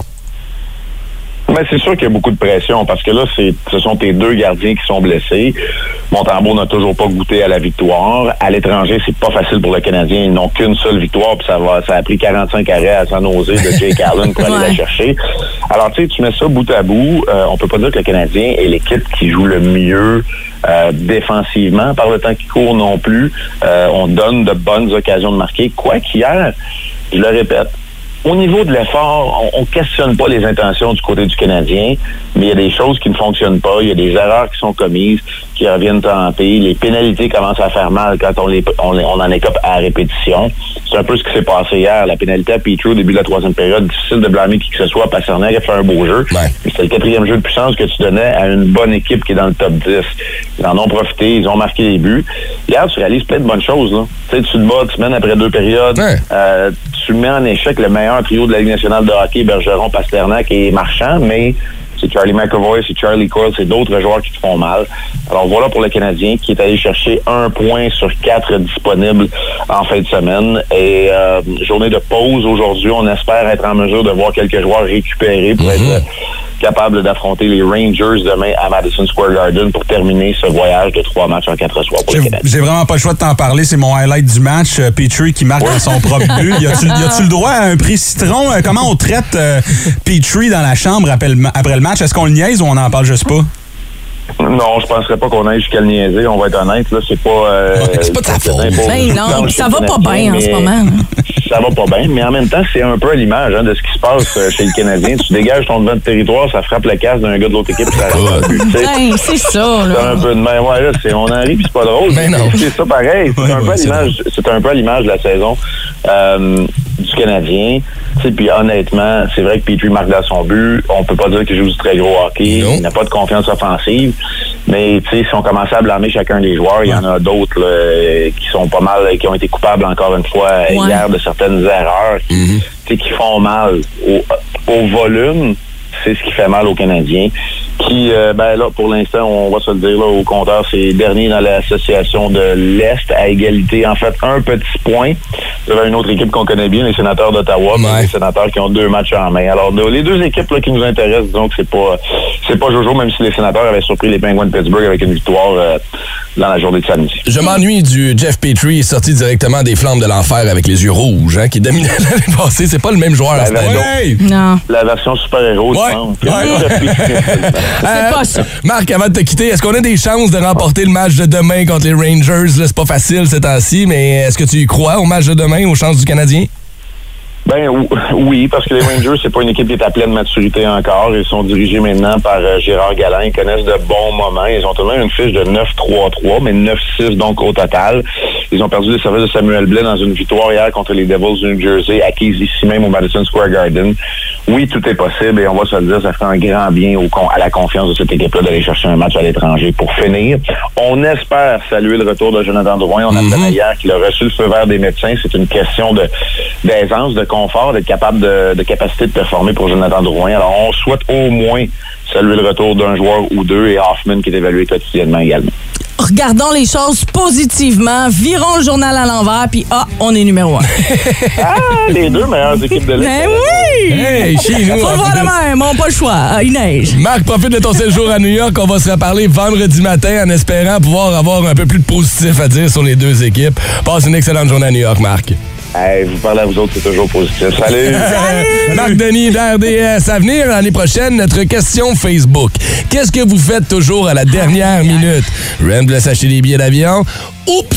Ben, c'est sûr qu'il y a beaucoup de pression parce que là, c'est, ce sont tes deux gardiens qui sont blessés. Montembeault n'a toujours pas goûté à la victoire. À l'étranger, c'est pas facile pour le Canadien. Ils n'ont qu'une seule victoire, puis ça va, ça a pris quarante-cinq arrêts à San Jose de Jake Allen pour aller ouais. la chercher. Alors, tu sais, tu mets ça bout à bout. Euh, on peut pas dire que le Canadien est l'équipe qui joue le mieux euh, défensivement par le temps qui court non plus. Euh, on donne de bonnes occasions de marquer. Quoi qu'hier, je le répète, au niveau de l'effort, on, on questionne pas les intentions du côté du Canadien, mais il y a des choses qui ne fonctionnent pas, il y a des erreurs qui sont commises, qui reviennent tenter, les pénalités commencent à faire mal quand on les on, on en écope à répétition. C'est un peu ce qui s'est passé hier. La pénalité à Petrie au début de la troisième période, difficile de blâmer qui que ce soit. Pasternak a fait un beau jeu. Ouais. Mais c'est le quatrième jeu de puissance que tu donnais à une bonne équipe qui est dans le top dix. Ils en ont profité, ils ont marqué les buts. Hier, tu réalises plein de bonnes choses. Là. Tu sais, tu te bats, tu mènes après deux périodes. Ouais. Euh, tu mets en échec le meilleur trio de la Ligue nationale de hockey, Bergeron, Pasternak et Marchand, mais c'est Charlie McAvoy, c'est Charlie Coyle, c'est d'autres joueurs qui te font mal. Alors voilà pour le Canadien qui est allé chercher un point sur quatre disponibles en fin de semaine. Et euh, journée de pause aujourd'hui, on espère être en mesure de voir quelques joueurs récupérés pour mm-hmm. être capable d'affronter les Rangers demain à Madison Square Garden pour terminer ce voyage de trois matchs en quatre soirs pour j'ai, le Canada. J'ai vraiment pas le choix de t'en parler. C'est mon highlight du match. Euh, Petrie qui marque son propre but. Y a-tu, y a-tu le droit à un prix citron? Euh, comment on traite euh, Petrie dans la chambre après le, après le match? Est-ce qu'on le niaise ou on en parle juste pas? Non, je penserais pas qu'on aille jusqu'à le niaiser. On va être honnête, là, c'est pas... Euh, c'est pas de sa faute. Ben non, ça va pas bien en ce moment. Ça va pas bien, mais en même temps, c'est un peu à l'image hein, de ce qui se passe euh, chez le Canadien. Tu dégages ton devant de territoire, ça frappe le casque d'un gars de l'autre équipe. Ça ben, c'est ça, là. C'est un peu de même. Ouais, là, c'est, on en rit, puis c'est pas drôle. Ben non. C'est ça pareil. C'est, ouais, un, ouais, peu à l'image, c'est un peu à l'image de la saison euh, du Canadien. Puis honnêtement, c'est vrai que Petrie marque dans son but. On peut pas dire qu'il joue du très gros hockey. Non. Il n'a pas de confiance offensive. Mais tu sais, si on commençait à blâmer chacun des joueurs, il y en a d'autres là, qui sont pas mal, qui ont été coupables encore une fois ouais. hier de certaines erreurs, mm-hmm. qui, qui font mal au, au volume. C'est ce qui fait mal aux Canadiens. Qui, euh, ben là, pour l'instant, on va se le dire, là, au compteur, c'est dernier dans l'association de l'Est, à égalité, en fait, un petit point. Il y avait une autre équipe qu'on connaît bien, les Sénateurs d'Ottawa, ouais. les Sénateurs qui ont deux matchs en main. Alors, de, les deux équipes là, qui nous intéressent, disons que c'est pas c'est pas Jojo, même si les Sénateurs avaient surpris les Penguins de Pittsburgh avec une victoire euh, dans la journée de samedi. Je m'ennuie du Jeff Petrie sorti directement des flammes de l'enfer avec les yeux rouges, hein, qui dominait l'année passée. C'est pas le même joueur. La, version, hey! non. la version super-héros, ouais. je pense. Ouais. C'est euh, pas ça. Marc, avant de te quitter, est-ce qu'on a des chances de remporter le match de demain contre les Rangers? Là, c'est pas facile ces temps-ci, mais est-ce que tu y crois au match de demain, aux chances du Canadien? Ben oui, parce que les Rangers, c'est pas une équipe qui est à pleine maturité encore. Ils sont dirigés maintenant par euh, Gérard Galland. Ils connaissent de bons moments. Ils ont tout de même une fiche de neuf trois trois, mais neuf six donc au total. Ils ont perdu les services de Samuel Blais dans une victoire hier contre les Devils du New Jersey, acquise ici même au Madison Square Garden. Oui, tout est possible et on va se le dire, ça ferait un grand bien au, à la confiance de cette équipe-là d'aller chercher un match à l'étranger. Pour finir, on espère saluer le retour de Jonathan Drouin. On apprenait mm-hmm. hier qu'il a reçu le feu vert des médecins. C'est une question de d'aisance, de confort, d'être capable de, de capacité de performer pour Jonathan Drouin. Alors, on souhaite au moins saluer le retour d'un joueur ou deux et Hoffman qui est évalué quotidiennement également. Regardons les choses positivement, virons le journal à l'envers, puis ah, on est numéro un. Ah, les deux meilleures équipes de l'Est. Ben oui! Hey, chez nous! Faut le voir de même, on n'a pas le choix. Ah, il neige. Marc, profite de ton séjour à New York. On va se reparler vendredi matin en espérant pouvoir avoir un peu plus de positif à dire sur les deux équipes. Passe une excellente journée à New York, Marc. Hey, vous parlez à vous autres, c'est toujours positif. Salut! Salut! Marc Denis d'R D S. À venir l'année prochaine, notre question Facebook. Qu'est-ce que vous faites toujours à la dernière minute? Ren voulait s'acheter des billets d'avion. Oups!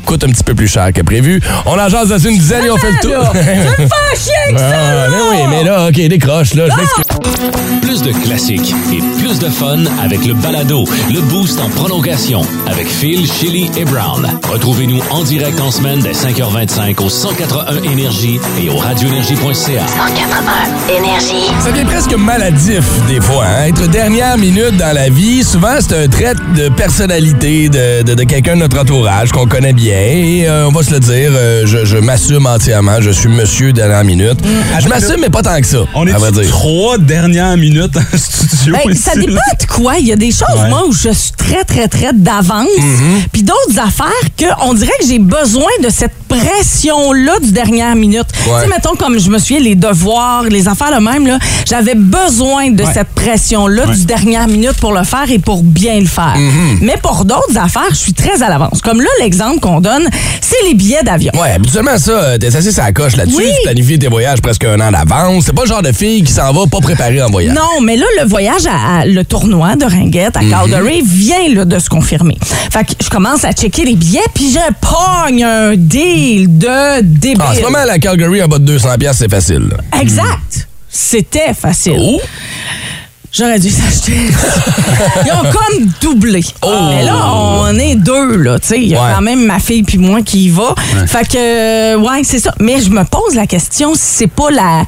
coûte un petit peu plus cher que prévu. On en jase dans une dizaine et on fait le tour. Tu veux me faire chier avec ça, Ah, là? mais oui, mais là, OK, décroche, là. Je m'excuse. Plus de classiques et plus de fun avec le balado, le Boost en prolongation avec Phil, Chili et Brown. Retrouvez-nous en direct en semaine dès cinq heures vingt-cinq au cent quatre-un Énergie et au radio énergie point c a. cent quatre-vingts Énergie. Ça devient presque maladif, des fois. Hein? Être dernière minute dans la vie, souvent, c'est un trait de personnalité de, de, de quelqu'un de notre entourage qu'on connaît bien. Et euh, on va se le dire, euh, je, je m'assume entièrement. Je suis monsieur dernière minute. Mmh. Je m'assume, mais pas tant que ça. On est à vrai dire. trois dernières minutes en studio. Ben, ici, ça là. dépend de quoi. Il y a des choses, Ouais. moi, où je suis très, très, très d'avance. Mm-hmm. Puis d'autres affaires qu'on dirait que j'ai besoin de cette pression-là du dernière minute. Ouais. Tu sais, mettons, comme je me souviens, les devoirs, les affaires le même, là, j'avais besoin de Ouais. cette pression-là Ouais. du dernière minute pour le faire et pour bien le faire. Mm-hmm. Mais pour d'autres affaires, je suis très à l'avance. Comme là, l'exemple qu'on donne, c'est les billets d'avion. Ouais, habituellement, ça, euh, t'es assez sur la coche là-dessus. Oui. Tu planifies tes voyages presque un an d'avance. C'est pas le genre de fille qui s'en va pas préparée en voyage. Non, mais là, le voyage à, à- le tournoi de Ringuette à Calgary vient là, de se confirmer. Fait que je commence à checker les billets, puis je pogne un deal de débile. En ce moment, la Calgary en bas de deux cents piastres, c'est facile. là. Exact. C'était facile. Oh! J'aurais dû s'acheter. Ils ont comme doublé. Mais là, on est deux, là. Tu sais, il y a Ouais. quand même ma fille puis moi qui y va. Fait que, euh, ouais, c'est ça. Mais je me pose la question si c'est pas la.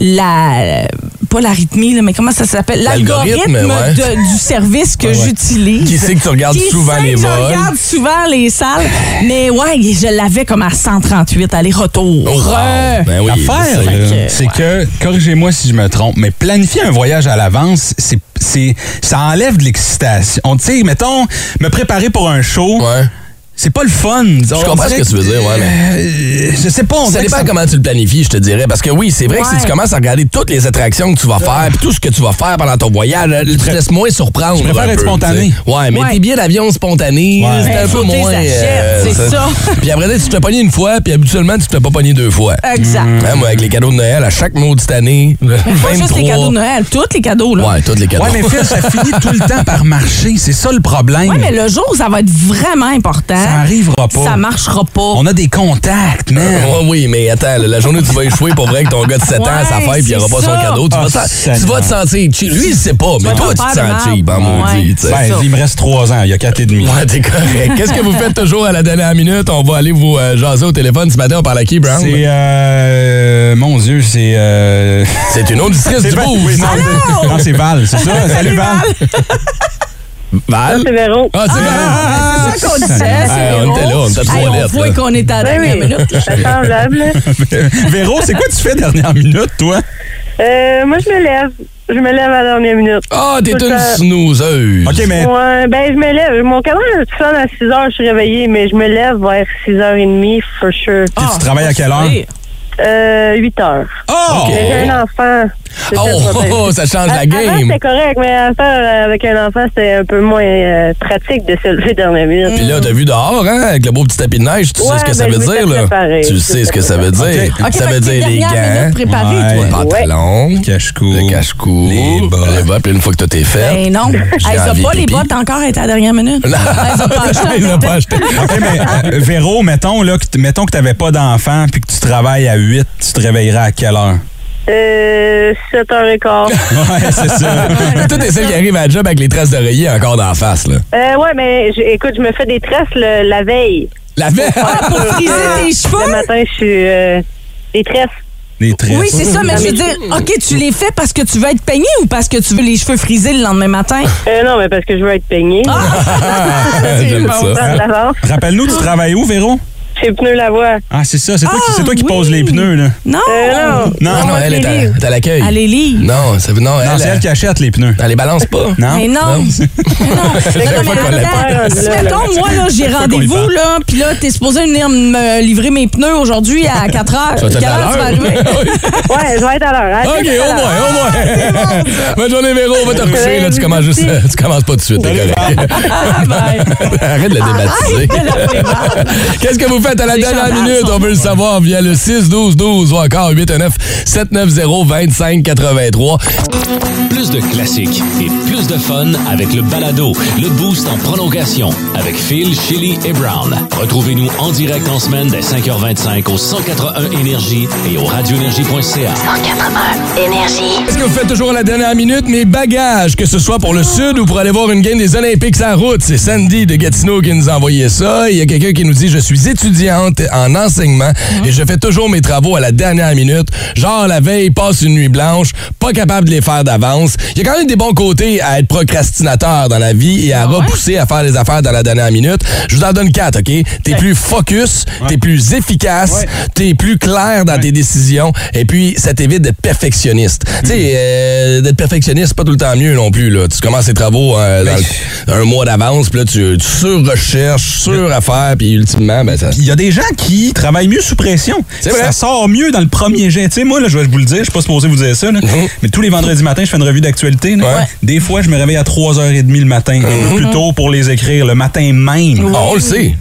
la pas l'arythmie, là, mais comment ça s'appelle? L'algorithme, L'algorithme ouais. de- du service que Ouais, ouais. j'utilise. Qui sait que tu regardes Qui souvent sait les que vols. Je regarde souvent les salles. Mais ouais, je l'avais comme à cent trente-huit, aller-retour. Oh, wow. Euh, Ben oui, L'affaire, c'est ça. là, que, c'est que, corrigez-moi si je me trompe, mais planifier un voyage à l'avance, c'est, c'est, ça enlève de l'excitation. Tu sais, mettons, me préparer pour un show, Ouais. c'est pas le fun. Disons, Je comprends on ce dirait que tu veux dire, ouais, mais- Euh, je sais pas, on Ça dirait que dépend comment tu le planifies, je te dirais. Parce que oui, c'est vrai que si Ouais. tu commences à regarder toutes les attractions que tu vas faire, puis tout ce que tu vas faire pendant ton voyage, là, tu te laisses moins surprendre. Je préfère un être peu, spontané. tu sais. Ouais, mais Ouais. tes billets d'avion spontanés, Ouais. c'est Ben, un faut peu que tu les moins. euh, achètes, c'est ça. Puis après, tu te fais pogner une fois, puis habituellement, tu te fais pas pogner deux fois. Exact. Hein, moi, avec les cadeaux de Noël, à chaque maudite année, le Mais pas juste vingt-trois. les cadeaux de Noël, tous les cadeaux, là. Ouais, tous les cadeaux. Ouais, mais Phil, ça finit tout le temps par marcher. C'est ça le problème. Oui, mais le jour où ça va être vraiment important, Ça arrivera pas. ça marchera pas. On a des contacts, man. Ouais, oui, mais attends, là, la journée où tu vas échouer pour vrai que ton gars de sept ans à sa Ouais, fête puis il aura c'est pas son ça. cadeau, tu, Ah, vas, sen- Seigneur. tu vas te sentir cheap. Lui, il sait pas, mais vas toi, te tu te faire de sens mal. cheap, en Ouais. maudit. tu sais. Ben, ça. il me reste trois ans. Il y a quatre et demi. Ouais, t'es correct. Qu'est-ce que vous faites toujours à la dernière minute? On va aller vous euh, jaser au téléphone ce matin. On parle à qui, Brown? C'est, euh, mon Dieu, c'est... Euh... C'est une auditrice du Val. Boost. Oui, non, c'est- non, c'est Val, c'est ça? Salut, Val. Val? C'est Véro. Ah, c'est Val. C'est ça qu'on disait, Hey, c'est on Véro. était là, on était à trois Hey, on lettres, voit là. qu'on est à la Ben dernière oui, minute. c'est semblable. Véro, c'est quoi tu fais dernière minute, toi? Euh, moi, je me lève. Je me lève à la dernière minute. Ah, t'es Tout une le temps. snoozeuse. OK, mais... Ouais, ben, je me lève. Mon cadran sonne à six heures, je suis réveillée, mais je me lève vers six heures trente, for sure. Puis tu travailles à quelle heure? Euh, huit heures. Oh! Mais j'ai un enfant. C'est ça le Oh, problème. oh, ça change la Avant, game. c'était correct, mais à faire avec un enfant, c'était un peu moins euh, pratique de se lever dernière minute. Puis là, t'as vu dehors, hein, avec le beau petit tapis de neige, tu sais Ouais, ce que ça ben, veut je m'étais dire, là? préparée. Tu Je sais m'étais ce que ça veut dire. OK. OK, Ça fait veut que t'es dire les dernière minute gants, préparée, Ouais. le toi. pantalon, Cache-cou. le cache-cou, Les bottes. les bottes. Puis une fois que tout est fait, Ben non. j'ai Hey, ça envie pas de les pipi. bottes encore été à la dernière minute. Non. Hey, ça pas acheté. Il l'a pas acheté. OK, mais euh, Véro, mettons, là, que t- mettons que t'avais pas d'enfant puis que tu travailles à huit, tu te réveillerais à quelle heure? Euh, sept heures quinze. Ouais, c'est ça. Mais toi, t'es celle qui arrive à la job avec les traces d'oreiller encore d'en face, là. Euh, ouais, mais j- écoute, je me fais des tresses le- la veille. La veille. Ah, pour friser tes Le cheveux? matin, je suis... Euh, des tresses. Des tresses. Oui, c'est ça, mais je veux dire, OK, tu les fais parce que tu veux être peigné ou parce que tu veux les cheveux frisés le lendemain matin? Euh, non, mais parce que je veux être peignée. J'aime Bon, ça. ça d'avance. Rappelle-nous, tu travailles où, Véro? Chez Pneus Lavoie. Ah, c'est ça. C'est toi, qui- Ah, c'est toi qui oui. poses les pneus, là. Non. Euh, non. Non, Non, non, moi, elle je est les à, livre. est à l'accueil. À les livre. Non, ça, non, Non, elle, c'est elle qui achète les pneus. elle les balance pas. Non? Mais non. Non. C'est la Non, fois mais qu'on l'a attends, pas. si, Là, là. mettons, moi, là, j'ai qu'on y rendez-vous, parle. là, puis là, t'es supposé venir me livrer mes pneus aujourd'hui à quatre heures. Ça va être Quelle à heure tu vas l'heure. arriver? Ouais, je vais être à l'heure. hein. OK, Je vais être à au moins, l'heure. au moins. Bonne journée, Véro. On va te recoucher. Là, tu, commences juste, tu commences pas tout de suite. T'es correct. Ah, ben. Arrête de le débaptiser. Qu'est-ce que vous faites êtes à la C'est dernière chantage, minute, son on veut le nom. savoir via le six douze douze ou encore huit un neuf sept neuf zéro deux cinq huit trois. Plus de classiques et plus de fun avec le balado, le Boost en prolongation avec Phil, Chili et Brown. Retrouvez-nous en direct en semaine dès cinq heures vingt-cinq au cent quatre-vingt-un Énergie et au radio énergie point c a. cent quatre-vingts Énergie. Est-ce que vous faites toujours à la dernière minute mes bagages, que ce soit pour le Sud ou pour aller voir une game des Olympiques sur la route? C'est Sandy de Gatineau qui nous a envoyé ça. Il y a quelqu'un qui nous dit « Je suis étudiante en enseignement et je fais toujours mes travaux à la dernière minute. Genre la veille, passe une nuit blanche, pas capable de les faire d'avance. » Il y a quand même des bons côtés à être procrastinateur dans la vie et à repousser à faire les affaires dans la dernière minute. Je vous en donne quatre, OK? T'es plus focus, t'es plus efficace, t'es plus clair dans tes décisions et puis ça t'évite d'être perfectionniste. Tu sais, euh, d'être perfectionniste, c'est pas tout le temps mieux non plus. Là. Tu commences tes travaux euh, dans le- un mois d'avance, puis là, tu, tu sur-recherches, sur-affaires, puis ultimement, ben ça... Il y a des gens qui travaillent mieux sous pression. C'est vrai. Ça sort mieux dans le premier jet. Tu sais, moi, là, je vais vous le dire, je suis pas supposé vous dire ça, là, mais tous les vendredis matins, je fais une revue d'actualité. là. Ouais. Des fois, je me réveille à trois heures trente le matin, plus tôt pour les écrire, le matin même. Ah, on le sait.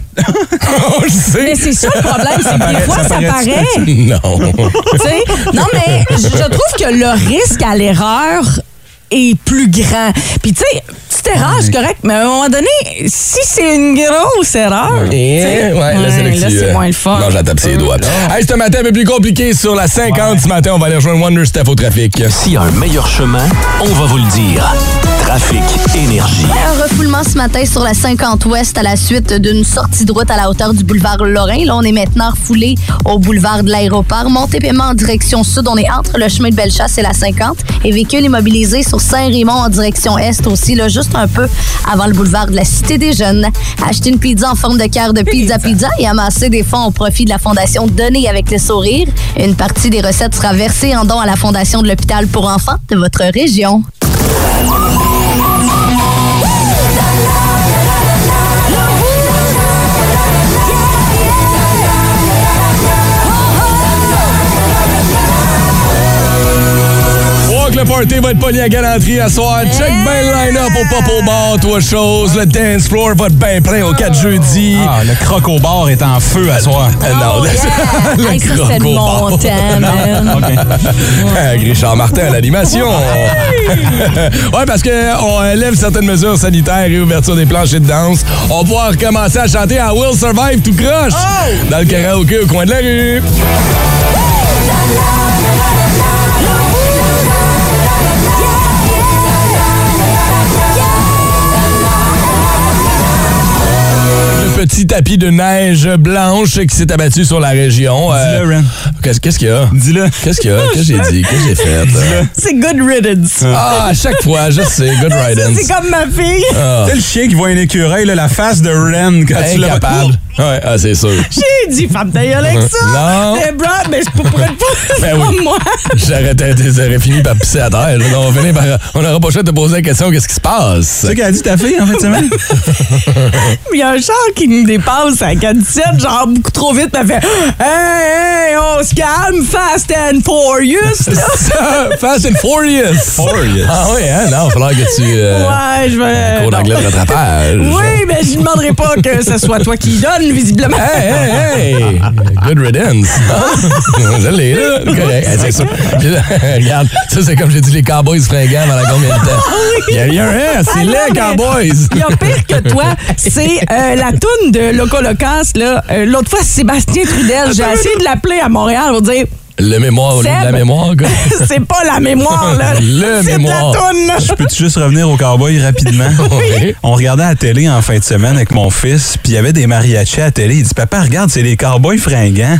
on le sait. Mais c'est ça le problème, c'est que des fois, ça paraît- paraît. Non. Tu sais, non, mais je je trouve que le risque à l'erreur est plus grand. Puis, tu sais, petite erreur, c'est correct, mais à un moment donné, si c'est une grosse erreur, tu Et, sais, ouais, là, c'est là que là, tu, c'est euh, moins le fun. Non, j'en tape ses doigts. Hey, ce matin, un peu plus compliqué sur la cinquante. Ce matin, on va aller rejoindre Wonder Steph au trafic. S'il y a un meilleur chemin, on va vous le dire. Trafic Énergie. Un refoulement ce matin sur la cinquante ouest à la suite d'une sortie de route à la hauteur du boulevard Lorrain. Là, on est maintenant refoulé au boulevard de l'aéroport. Montée-Paiement en direction sud. On est entre le chemin de Bellechasse et la cinquante. Et véhicule immobilisé sur Saint-Raymond en direction est aussi, là, juste un peu avant le boulevard de la Cité des Jeunes. Acheter une pizza en forme de cœur de Pizza Pizza et amasser des fonds au profit de la Fondation Donner avec le sourire. Une partie des recettes sera versée en don à la Fondation de l'hôpital pour enfants de votre région. Oh, que le party va être poli à galanterie à soir. Check bien le line-up au pop au bar, toi chose. Le dance floor va être bien plein au quatre jeudi. Ah, le croc au bar est en feu à soir. Euh, non, le, le Hey, ça, croc c'est de au mon bar. temps, man. Avec Richard Martin à l'animation. Ouais, parce qu'on lève certaines mesures sanitaires et ouverture des planchers de danse. On va pouvoir recommencer à chanter à Will Survive tout croche dans le karaoké au coin de la rue. Le petit tapis de neige blanche qui s'est abattu sur la région. Euh, Dis-le, Ren. Qu'est-ce qu'est-ce qu'il y a? Dis-le. Qu'est-ce qu'il y a? Qu'est-ce que j'ai dit? Qu'est-ce que j'ai fait? C'est good riddance. Ah, à chaque fois, je sais. Good Ça, riddance. c'est comme ma fille. Ah. Tu sais, le chien qui voit un écureuil, là, la face de Ren quand tu l'as... Incapable. Ouais, ah, c'est sûr. J'ai dit, femme ta gueule avec ça. Non. Mais bro, mais je pourrais pas. Ben oui. moi. J'arrêtais, j'aurais fini par pisser à terre. Là, on va finir par, on n'aura pas le choix de te poser la question, qu'est-ce qui se passe? C'est ça qu'elle a dit ta fille, en fait, semaine? Il y a un char qui me dépasse à quatre dix-sept, genre beaucoup trop vite, m'a fait Hey, hey, on se calme, fast and furious. là. Fast and Furious. Furious. Ah oui, hein? Non, il va falloir que tu... Euh, Ouais, je vais. cours d'anglais de rattrapage. Oui, mais je ne demanderai pas que ce soit toi qui donne, visiblement. Hey, hey, hey! Good riddance. Je l'ai, là. Correct. Hey, c'est sûr. Puis là, regarde, ça, c'est comme j'ai dit, les Cowboys fringants pendant combien de temps? Il y a rien, hein? C'est Ah non, les mais Cowboys. Il y a pire que toi, c'est euh, la toune de Loco Locas, là. Euh, L'autre fois, Sébastien Trudel, j'ai essayé de l'appeler à Montréal pour dire Le mémoire au lieu de la Seb. mémoire, quoi. c'est pas la mémoire, là. Le c'est mémoire. de la toune, là. Je peux-tu juste revenir au cowboy rapidement? Oui. On regardait à la télé en fin de semaine avec mon fils, puis il y avait des mariachis à la télé. Il dit, papa, regarde, c'est les cowboys fringants.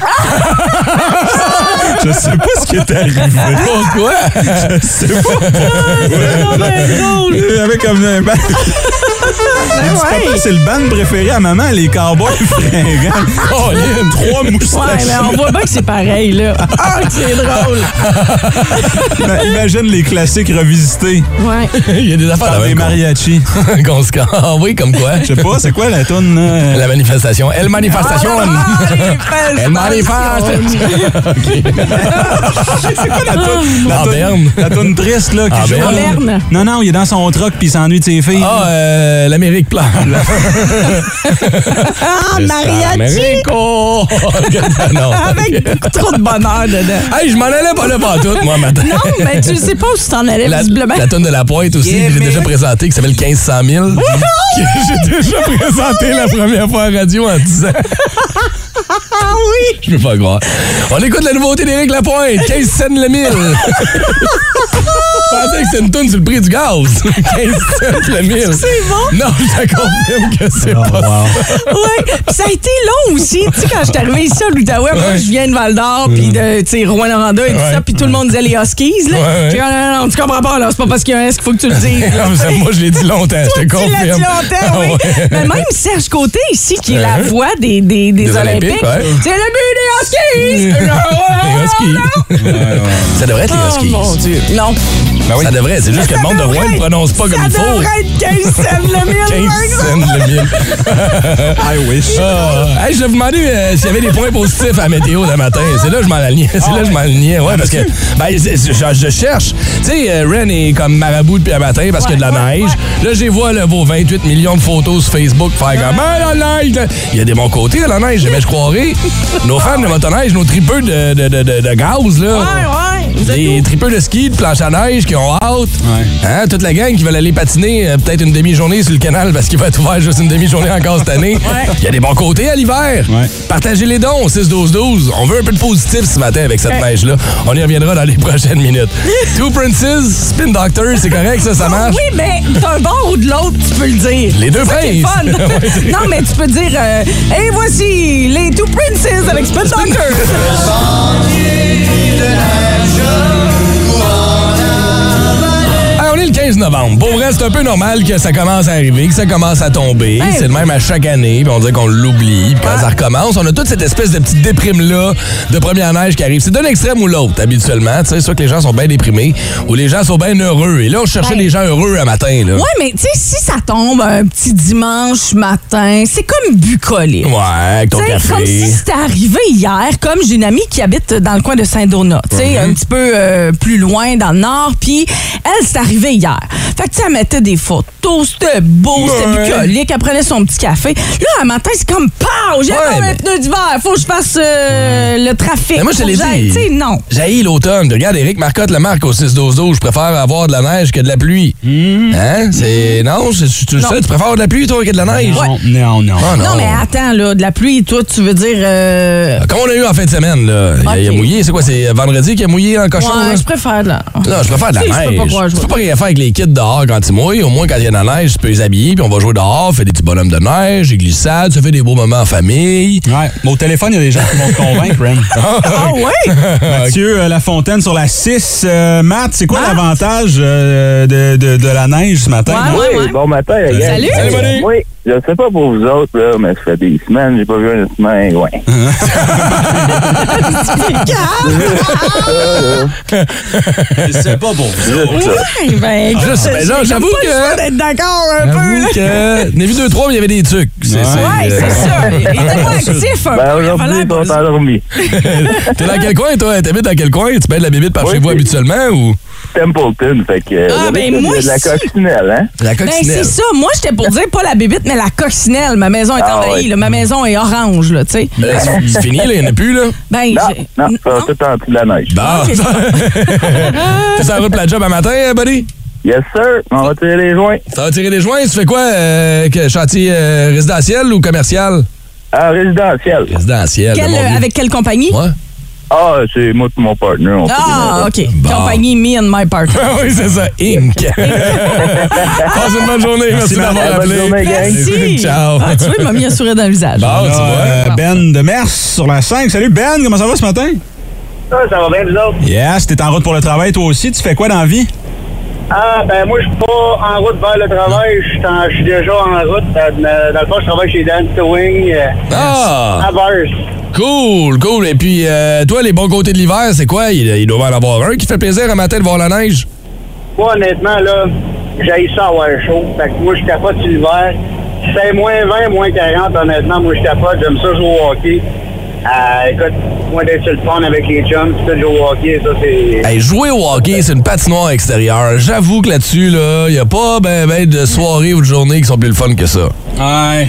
Je sais pas ce qui est arrivé. Pourquoi? Je sais pas. C'est bien drôle. Il y avait comme un band. Il dit, papa, c'est le band préféré à maman, les cowboys fringants. Oh, Lynn. Trois Ouais, moustaches. mais on voit bien que c'est pareil, là. Ah, que c'est drôle. Ima- Imagine les classiques revisités Ouais. Il y a des affaires par là, les qu'on- mariachis. qu'on se... Ah oui, comme quoi? Je sais pas, c'est quoi la toune, là? La manifestation. El manifestation. Ah, El manifeste. C'est quoi la toune? En Berne. La toune triste, là. En Qui joue. Berne. Berne. Non, non, il est dans son truck puis il s'ennuie de ses filles. Ah, euh, l'Amérique pleure. Ah, mariachi! Américo! Non. Avec beaucoup trop de bonheur dedans. Hey, je m'en allais pas là pantoute, moi, matin. Non, mais tu sais pas où tu t'en allais, La, visiblement. la tonne de la pointe aussi, Yeah, que j'ai man. déjà présenté, qui s'appelle quinze cent mille. Que j'ai déjà présenté la première fois à la radio en disant. Ah oui! Je peux pas croire. On écoute la nouveauté d'Éric Lapointe, quinze cents le mille. Je pensais que c'est une toune sur le prix du gaz. quinze cents le mille. C'est bon? Non, je te confirme que c'est pas ça. Oui, ça a été long aussi. Tu sais, quand je suis arrivée ici à l'Outaouais, moi, je viens de Val-d'Or, puis de, tu sais, Rouen-Noranda et tout Ouais. ça, puis tout le monde disait les Huskies, là. Ouais, ouais. J'ai dit, non, non, non, tu comprends pas, là, c'est pas parce qu'il y a un S qu'il faut que tu le dises. là. Non, ça, moi, je l'ai dit longtemps, je te Tu l'as confirme. dit longtemps, oui. Ah ouais. Mais même Serge Côté, ici, qui est la Uh-huh. voix des, des, des, Des Olympiques, Olympiques, ouais. c'est le but des Huskies! Les Huskies. Ça devrait être les Huskies. Oh, mon Dieu. Non. Ben oui. Ça devrait, c'est juste que le monde de Rouen ne le prononce pas comme il Ça faut. devrait être quinze cents le mille, par quinze exemple. cents le mille. I wish. Ah. Hey, je vais vous demander euh, s'il y avait des points positifs à la météo le matin. C'est là que je m'en alignais. C'est là que je m'en alignais. Ouais, parce que ben, c'est- c'est- je, je cherche. Tu sais, euh, Ren est comme marabout depuis un matin parce qu'il y a de la Ouais, neige. Là, j'ai vois là, vos vingt-huit millions de photos sur Facebook faire comme ah, la neige. là. Il y a des bons côtés à la neige, jamais je croirais. Nos fans de motoneige, nos tripeux de, de, de, de, de gaz, là. Ouais, ouais. Vous êtes Des où? tripeux de ski, de planche à neige qui ont hâte. Hein, toute la gang qui veulent aller patiner euh, peut-être une demi-journée sur le canal parce qu'il va être ouvert juste une demi-journée encore cette année. Il y a des bons côtés à l'hiver. Ouais. Partagez les dons, six douze douze. On veut un peu de positif ce matin avec cette neige-là. On y reviendra dans les prochaines minutes. Two Princes, Spin Doctor, c'est correct, ça, ça marche? Oui, mais d'un bord ou de l'autre, tu peux le dire. Les deux C'est ça qui est princes. fun. Ouais, c'est- Non, mais tu peux dire euh, et voici les Two Princes avec Spin Doctor. Ah, on est le quinze novembre. Pour vrai, c'est un peu normal que ça commence à arriver, que ça commence à tomber. Hey. C'est le même à chaque année, puis on dirait qu'on l'oublie. Puis quand ça recommence, on a toute cette espèce de petite déprime-là de première neige qui arrive. C'est d'un extrême ou l'autre, habituellement. Tu sais, soit que les gens sont bien déprimés ou les gens sont bien heureux. Et là, on cherchait Ben. des gens heureux un matin, là. Ouais, mais tu sais, si ça tombe un petit dimanche matin, c'est comme bucolique. Ouais, avec ton Tu sais, café. comme si c'était arrivé hier, comme j'ai une amie qui habite dans le coin de Saint-Donat, tu sais, Mhm. un petit peu euh, plus loin dans le nord, puis elle, c'est arrivé hier. Fait que tu sais, elle mettait des photos, c'était beau, c'était Ouais. bucolique, elle prenait son petit café. Là, un matin, c'est comme, pow, j'ai Ouais, encore mais- un pneu d'hiver, faut que je fasse euh, le trafic. Mais moi, je te Faut l'ai que j'aille. dit. Tu sais, non. J'haïs l'automne. Regarde, Éric Marcotte le marque au six douze douze. Je préfère avoir de la neige que de la pluie. Hein? C'est. Non, je- je- tu le Non. sais, tu préfères avoir de la pluie, toi, que de la neige? Non, non, non. Ah, Non, mais attends, là, de la pluie, toi, tu veux dire... euh, Comme on a eu en fin de semaine, là. Il a- Il a Ok. mouillé. C'est quoi? C'est vendredi qu'il a mouillé en cochon? Ouais, là? je préfère là. Non, je préfère de la Tu sais, je peux neige. pas croire, je Tu peux vois. pas rien faire avec les kids dehors quand ils mouillent. Au moins, quand il y a de la neige, tu peux les habiller, puis on va jouer dehors, faire des petits bonhommes de neige, des glissades, ça fait des beaux moments en famille. Ouais. Mais au téléphone, il y a des gens qui vont te convaincre, Ren. Ah ouais? Mathieu euh, Lafontaine sur la six. Euh, Matt, c'est quoi Matt? l'avantage euh, de, de, de la neige ce matin? Ouais, ouais, ouais. Bon matin, les gars. Salut. Salut, buddy. Oui, je sais pas pour vous autres, là, mais ça fait des semaines, j'ai pas vu une semaine, ouais. Je sais pas bon. Ouais, ben, écoute, Juste, ben là, j'ai j'avoue pas le que- choix d'être d'accord un peu. J'avoue là. que. J'en ai vu deux, trois, mais il y avait des trucs. C'est Ouais. Ouais, euh, c'est ça. Il était pas actif un Ben, peu. Il a aujourd'hui, fallu ils sont endormis. T'es dans quel coin, toi? T'habites dans quel coin? Tu payes de la bébite par Oui, chez vous c'est- habituellement ou? Templeton, fait que. Ah, vous ben, avez moi de la aussi. coccinelle, hein? La Ben, coccinelle. c'est ça. Moi, j'étais pour dire pas la bébite, mais la coccinelle. Ma maison est Ah, envahie. ouais. là. Ma maison est orange, là, tu sais. Ben, c'est c'est fini, là, il n'y en a plus, là. Ben, Non, j'ai- non, ça va tout en dessous de la neige. Bon. Tu es sur la route pour la job un matin, euh, buddy? Yes, sir. On va tirer les joints. Ça va tirer des joints. Tu fais quoi? Euh, que- chantier euh, résidentiel ou commercial? Ah, résidentiel. Résidentiel. Quelle- mon vieux. avec quelle compagnie? Ouais. Ah, c'est moi et mon partner. On Ah, fait OK. Bon. Compagnie Me and My Partner. Ah oui, c'est ça. Inc. Passe une bonne journée. Merci, Merci, d'avoir Bonne appelé. journée, gang. Merci. Ciao. Ah, tu vois, il m'a mis un sourire dans le visage. Bon, tu Là, vois. euh, Ben de Mers sur la cinq. Salut Ben, comment ça va ce matin? Ça, ça va bien, vous autres? Yes, t'es en route pour le travail toi aussi. Tu fais quoi dans la vie? Ah, ben moi, je suis pas en route vers le travail. Je suis en- je suis déjà en route. Euh, Dans le fond, je travaille chez Dan Towing euh, Ah, à Bars. cool, cool. Et puis, euh, toi, les bons côtés de l'hiver, c'est quoi? Il, il doit en avoir un qui fait plaisir un matin de voir la neige. Moi, honnêtement, là, j'ai ça avoir chaud. Fait que moi, je capote sur l'hiver. Si c'est moins vingt, moins quarante, honnêtement, moi, je capote. J'aime ça jouer au hockey. Euh, écoute, moi, d'être sur le fun avec les chums, puis ça, jouer au hockey, ça, c'est... Hey, jouer au hockey, c'est une patinoire extérieure. J'avoue que là-dessus, là, y a pas ben, ben de soirées ou de journées qui sont plus le fun que ça. Ouais.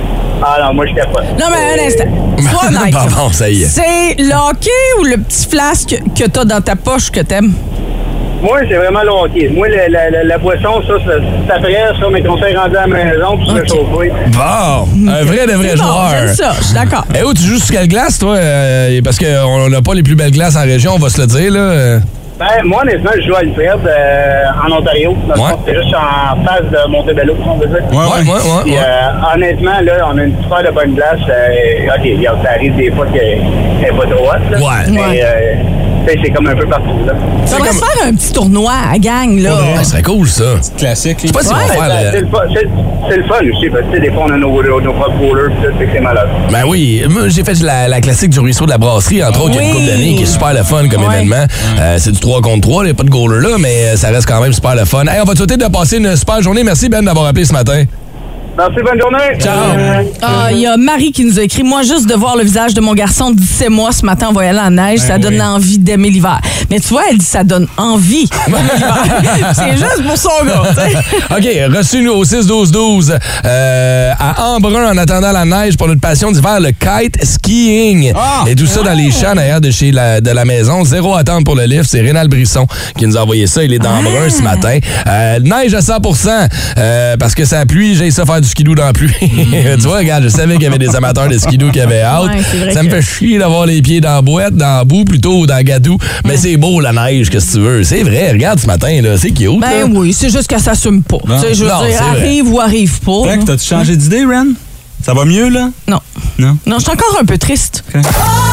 Ah non, moi, je capote. Non, mais un instant. Sois honnête. Bon, bon, ça y est. C'est le hockey ou le petit flasque que t'as dans ta poche que t'aimes? Moi, c'est vraiment le hockey. Moi, la, la, la, la boisson, ça, ça, ça après, ça, mais qu'on s'est rendu à la maison, puis okay. se chauffer. Bon, un vrai de vrai c'est joueur. Bon, j'aime ça, je suis d'accord. Eh, où tu joues sur quelle glace, toi? Euh, parce qu'on n'a pas les plus belles glaces en région, on va se le dire, là. Ben, moi, honnêtement, je joue à Alfred, euh, en Ontario. Dans ouais. C'est juste en face de Montebello, on veut dire. Ouais, ouais, ouais. ouais, Puis, ouais. Euh, honnêtement, là, on a une super de bonne glace. Euh, OK, regarde, ça arrive des fois qu'elle n'est pas trop haute, là. Ouais. Mais, ouais. euh, c'est comme un peu partout, là. Ça devrait comme... se faire un petit tournoi à gang, là. Ouais, c'est cool, ça. C'est classique. Je sais pas si ouais, on va faire... C'est le, c'est le fun aussi, parce que des fois, on a nos, nos propres goalers, pis tout, c'est malade. Ben oui, moi, j'ai fait la, la classique du ruisseau de la brasserie, entre autres, il y a une couple d'années, qui est super le fun comme ouais. événement. Euh, c'est du trois contre trois, il n'y a pas de goaler là, mais ça reste quand même super le fun. Hey, on va te souhaiter de passer une super journée. Merci, Ben, d'avoir appelé ce matin. Merci, bonne journée. Ciao. Ah, il y a Marie qui nous a écrit « Moi, juste de voir le visage de mon garçon de dix-sept mois ce matin en voyant la neige, ben ça oui. donne envie d'aimer l'hiver. » Mais tu vois, elle dit « Ça donne envie d'aimer l'hiver. » C'est juste pour son gars, tu sais. OK, reçu-nous au six douze douze euh, à Embrun en attendant la neige pour notre passion d'hiver, le kite skiing. Ah, Et tout ça ouais. dans les champs d'ailleurs de chez la, de la maison. Zéro attente pour le lift. C'est Rénal Brisson qui nous a envoyé ça. Il est d'Embrun ah. ce matin. Euh, neige à cent pour cent euh, parce que ça pluie, j'ai ça faire du skidoo dans la pluie. Mm. Tu vois, regarde, je savais qu'il y avait des amateurs de skidoo qui avaient hâte. Ouais, ça me que... fait chier d'avoir les pieds dans la boîte, dans la boue plutôt, ou dans le gadou. Mais mm. c'est beau, la neige, qu'est-ce que tu veux. C'est vrai, regarde ce matin, là, c'est cute. Ben là. oui, c'est juste qu'elle s'assume pas. Tu sais, je veux non, dire, arrive ou arrive pas. Fait que t'as-tu changé d'idée, Ren? Ça va mieux, là? Non. Non? Non, je suis encore un peu triste. Okay.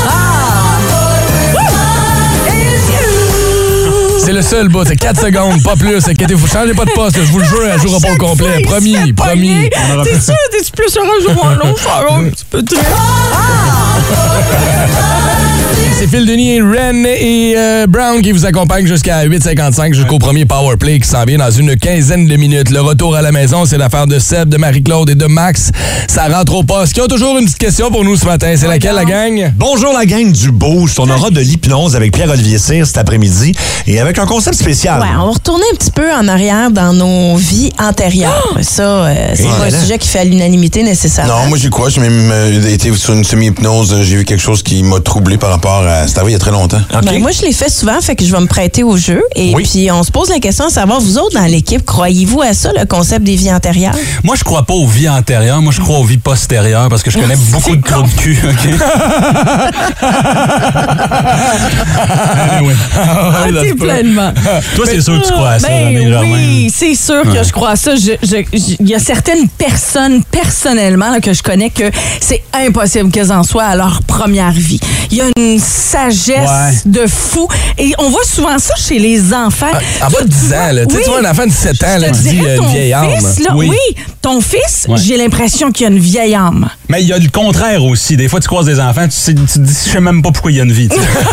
Ah! C'est le seul bout, c'est quatre secondes, pas plus. Inquiétez-vous, changez pas de poste, je vous le jure, elle jouera pas au complet. Promis, promis. T'es sûr, t'es-tu plus heureuse ou moins long? Je suis un petit peu triste. C'est Phil Denis, Ren et euh, Brown qui vous accompagnent jusqu'à huit cinquante-cinq, jusqu'au premier Power Play qui s'en vient dans une quinzaine de minutes. Le retour à la maison, c'est l'affaire de Seb, de Marie-Claude et de Max. Ça rentre au poste. Qui ont toujours une petite question pour nous ce matin. C'est laquelle, la gang? Bonjour, la gang du Boost. On aura de l'hypnose avec Pierre-Olivier Cyr cet après-midi et avec un concept spécial. Ouais, on va retourner un petit peu en arrière dans nos vies antérieures. Oh! Ça, euh, c'est pas un sujet qui fait à l'unanimité nécessairement. Non, moi, j'ai quoi? J'ai même euh, été sur une semi-hypnose. J'ai vu quelque chose qui m'a troublé par rapport à... C'était il y a très longtemps. Okay. Ben, moi, je l'ai fait souvent, fait que je vais me prêter au jeu. Et oui. puis, on se pose la question de savoir, vous autres, dans l'équipe, croyez-vous à ça, le concept des vies antérieures? Moi, je crois pas aux vies antérieures. Moi, je crois aux vies postérieures parce que je connais beaucoup de trous de cul. OK? anyway. Ah, t'es pleinement. Toi, c'est sûr que tu crois à ça, ben, René Germain. Oui, c'est sûr que ouais. je crois à ça. Il y a certaines personnes, personnellement, là, que je connais que c'est impossible qu'elles en soient à leur première vie. Il y a une sagesse ouais. de fou. Et on voit souvent ça chez les enfants. En bas de dix ans, là. Oui. Tu vois un enfant de dix-sept ans, là, tu dis une vieille âme. Fils, là, oui. oui, ton fils, ouais. j'ai l'impression qu'il y a une vieille âme. Mais il y a le contraire aussi. Des fois, tu croises des enfants, tu, sais, tu te dis, je sais même pas pourquoi il y a une vie.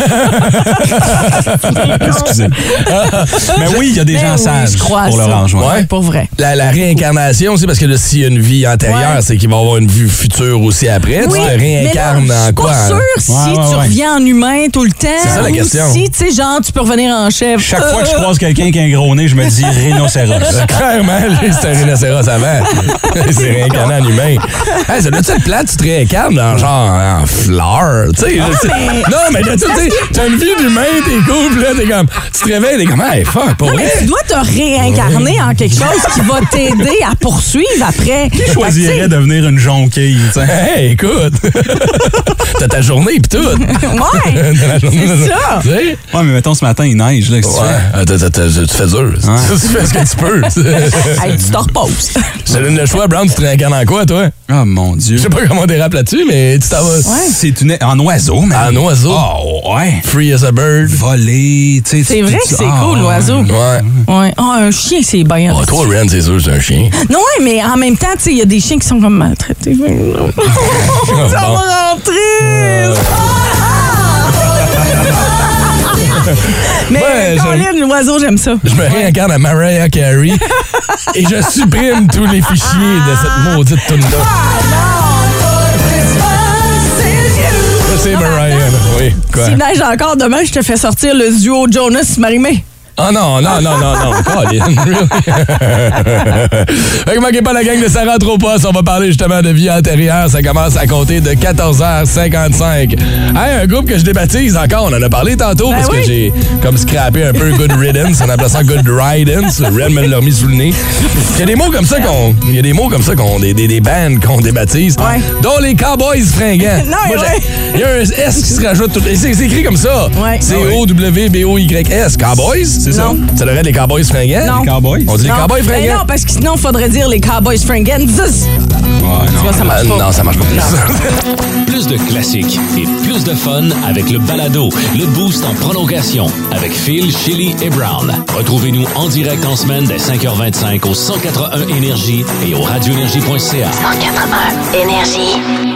Excusez. Mais oui, il y a des Mais gens oui, sages pour le rangement. Ouais. Pour vrai. La, la réincarnation aussi, parce que s'il y a une vie antérieure, ouais. c'est qu'il va y avoir une vie future aussi après. Oui. Tu te réincarnes là, en quoi? Je suis pas sûre si ouais, ouais, tu ouais. reviens en humain tout le temps. C'est ça la question. Ou si, tu sais, genre, tu peux revenir en chef. Chaque fois que je croise quelqu'un qui a un gros nez, je me dis rhinocéros. Clairement, c'est un rhinocéros avant. C'est réincarné en humain. Hey, ça doit-tu être plate, tu te réincarnes dans genre en fleur? Tu sais, ah, mais... Non, mais tu sais, t'as une vie d'humain, t'es cool, pis là, t'es comme, tu te réveilles, t'es comme, hey, fuck, pour vrai. Tu dois te réincarner en quelque chose qui va t'aider à poursuivre après. Qui choisirait de devenir une jonquille, tu sais? Hey, écoute, t'as ta journée pis tout. Ouais, c'est ça. Ouais, mais mettons, ce matin, il neige, là, qu'est-ce que tu fais? Tu fais dur. Tu fais ce que tu peux. Hey, tu te reposes. Je te donne le choix, Brown, tu te réincarnes en quoi, toi? Oh, mon Dieu. Je sais pas comment on dérape là-dessus, mais tu t'en vas. Ouais. C'est une... en oiseau, mais. En oiseau. Oh, ouais. Free as a bird. Voler, tu sais. C'est vrai que c'est oh, cool, l'oiseau. Ouais. Ouais. Oh, un chien, c'est bien. Oh, toi, Ren, c'est sûr, c'est un chien. Non, ouais, mais en même temps, tu sais, il y a des chiens qui sont comme maltraités. Ça va rentrer. Mais ouais, Colin, l'oiseau, j'aime ça. Je me réincarne à Mariah Carey et je supprime tous les fichiers de cette maudite toune-là. c'est Mariah. Oui, quoi? S'il neige encore demain, je te fais sortir le duo Jonas-Marimé. Ah non, non, non, non, non. Colin, really? Fait que manquez pas la gang de Sarah trop poste. On va parler justement de vie antérieure. Ça commence à compter de quatorze heures cinquante-cinq. Hey, un groupe que je débaptise encore. On en a parlé tantôt Ben parce oui. que j'ai comme scrappé un peu Good Riddance. On appelle ça Good Riddance. Red me l'a remis sous le nez. Il y a des mots comme ça qu'on... Il y a des mots comme ça qu'on... Des, des, des bands qu'on débaptise. Ouais. Dont les Cowboys fringants. Non, Moi, ouais. j'ai- il y a un S qui se rajoute. Tout... C'est c'est écrit comme ça. Ouais. C O W B O Y S. Cowboys? C'est ça? Non. Ça devrait être les Cowboys fringants? Non. Les Cowboys? On dit les Non. Cowboys Ben fringants? non, parce que sinon, il faudrait dire les Cowboys Fringants. Ouais, non. Ça marche Euh, pas. non, ça marche pas plus. Plus de classiques et plus de fun avec le balado, le Boost en prolongation avec Phil, Chili et Brown. Retrouvez-nous en direct en semaine dès cinq heures vingt-cinq au cent quatre-vingts Énergie et au radio énergie point c a. cent quatre-vingts Énergie.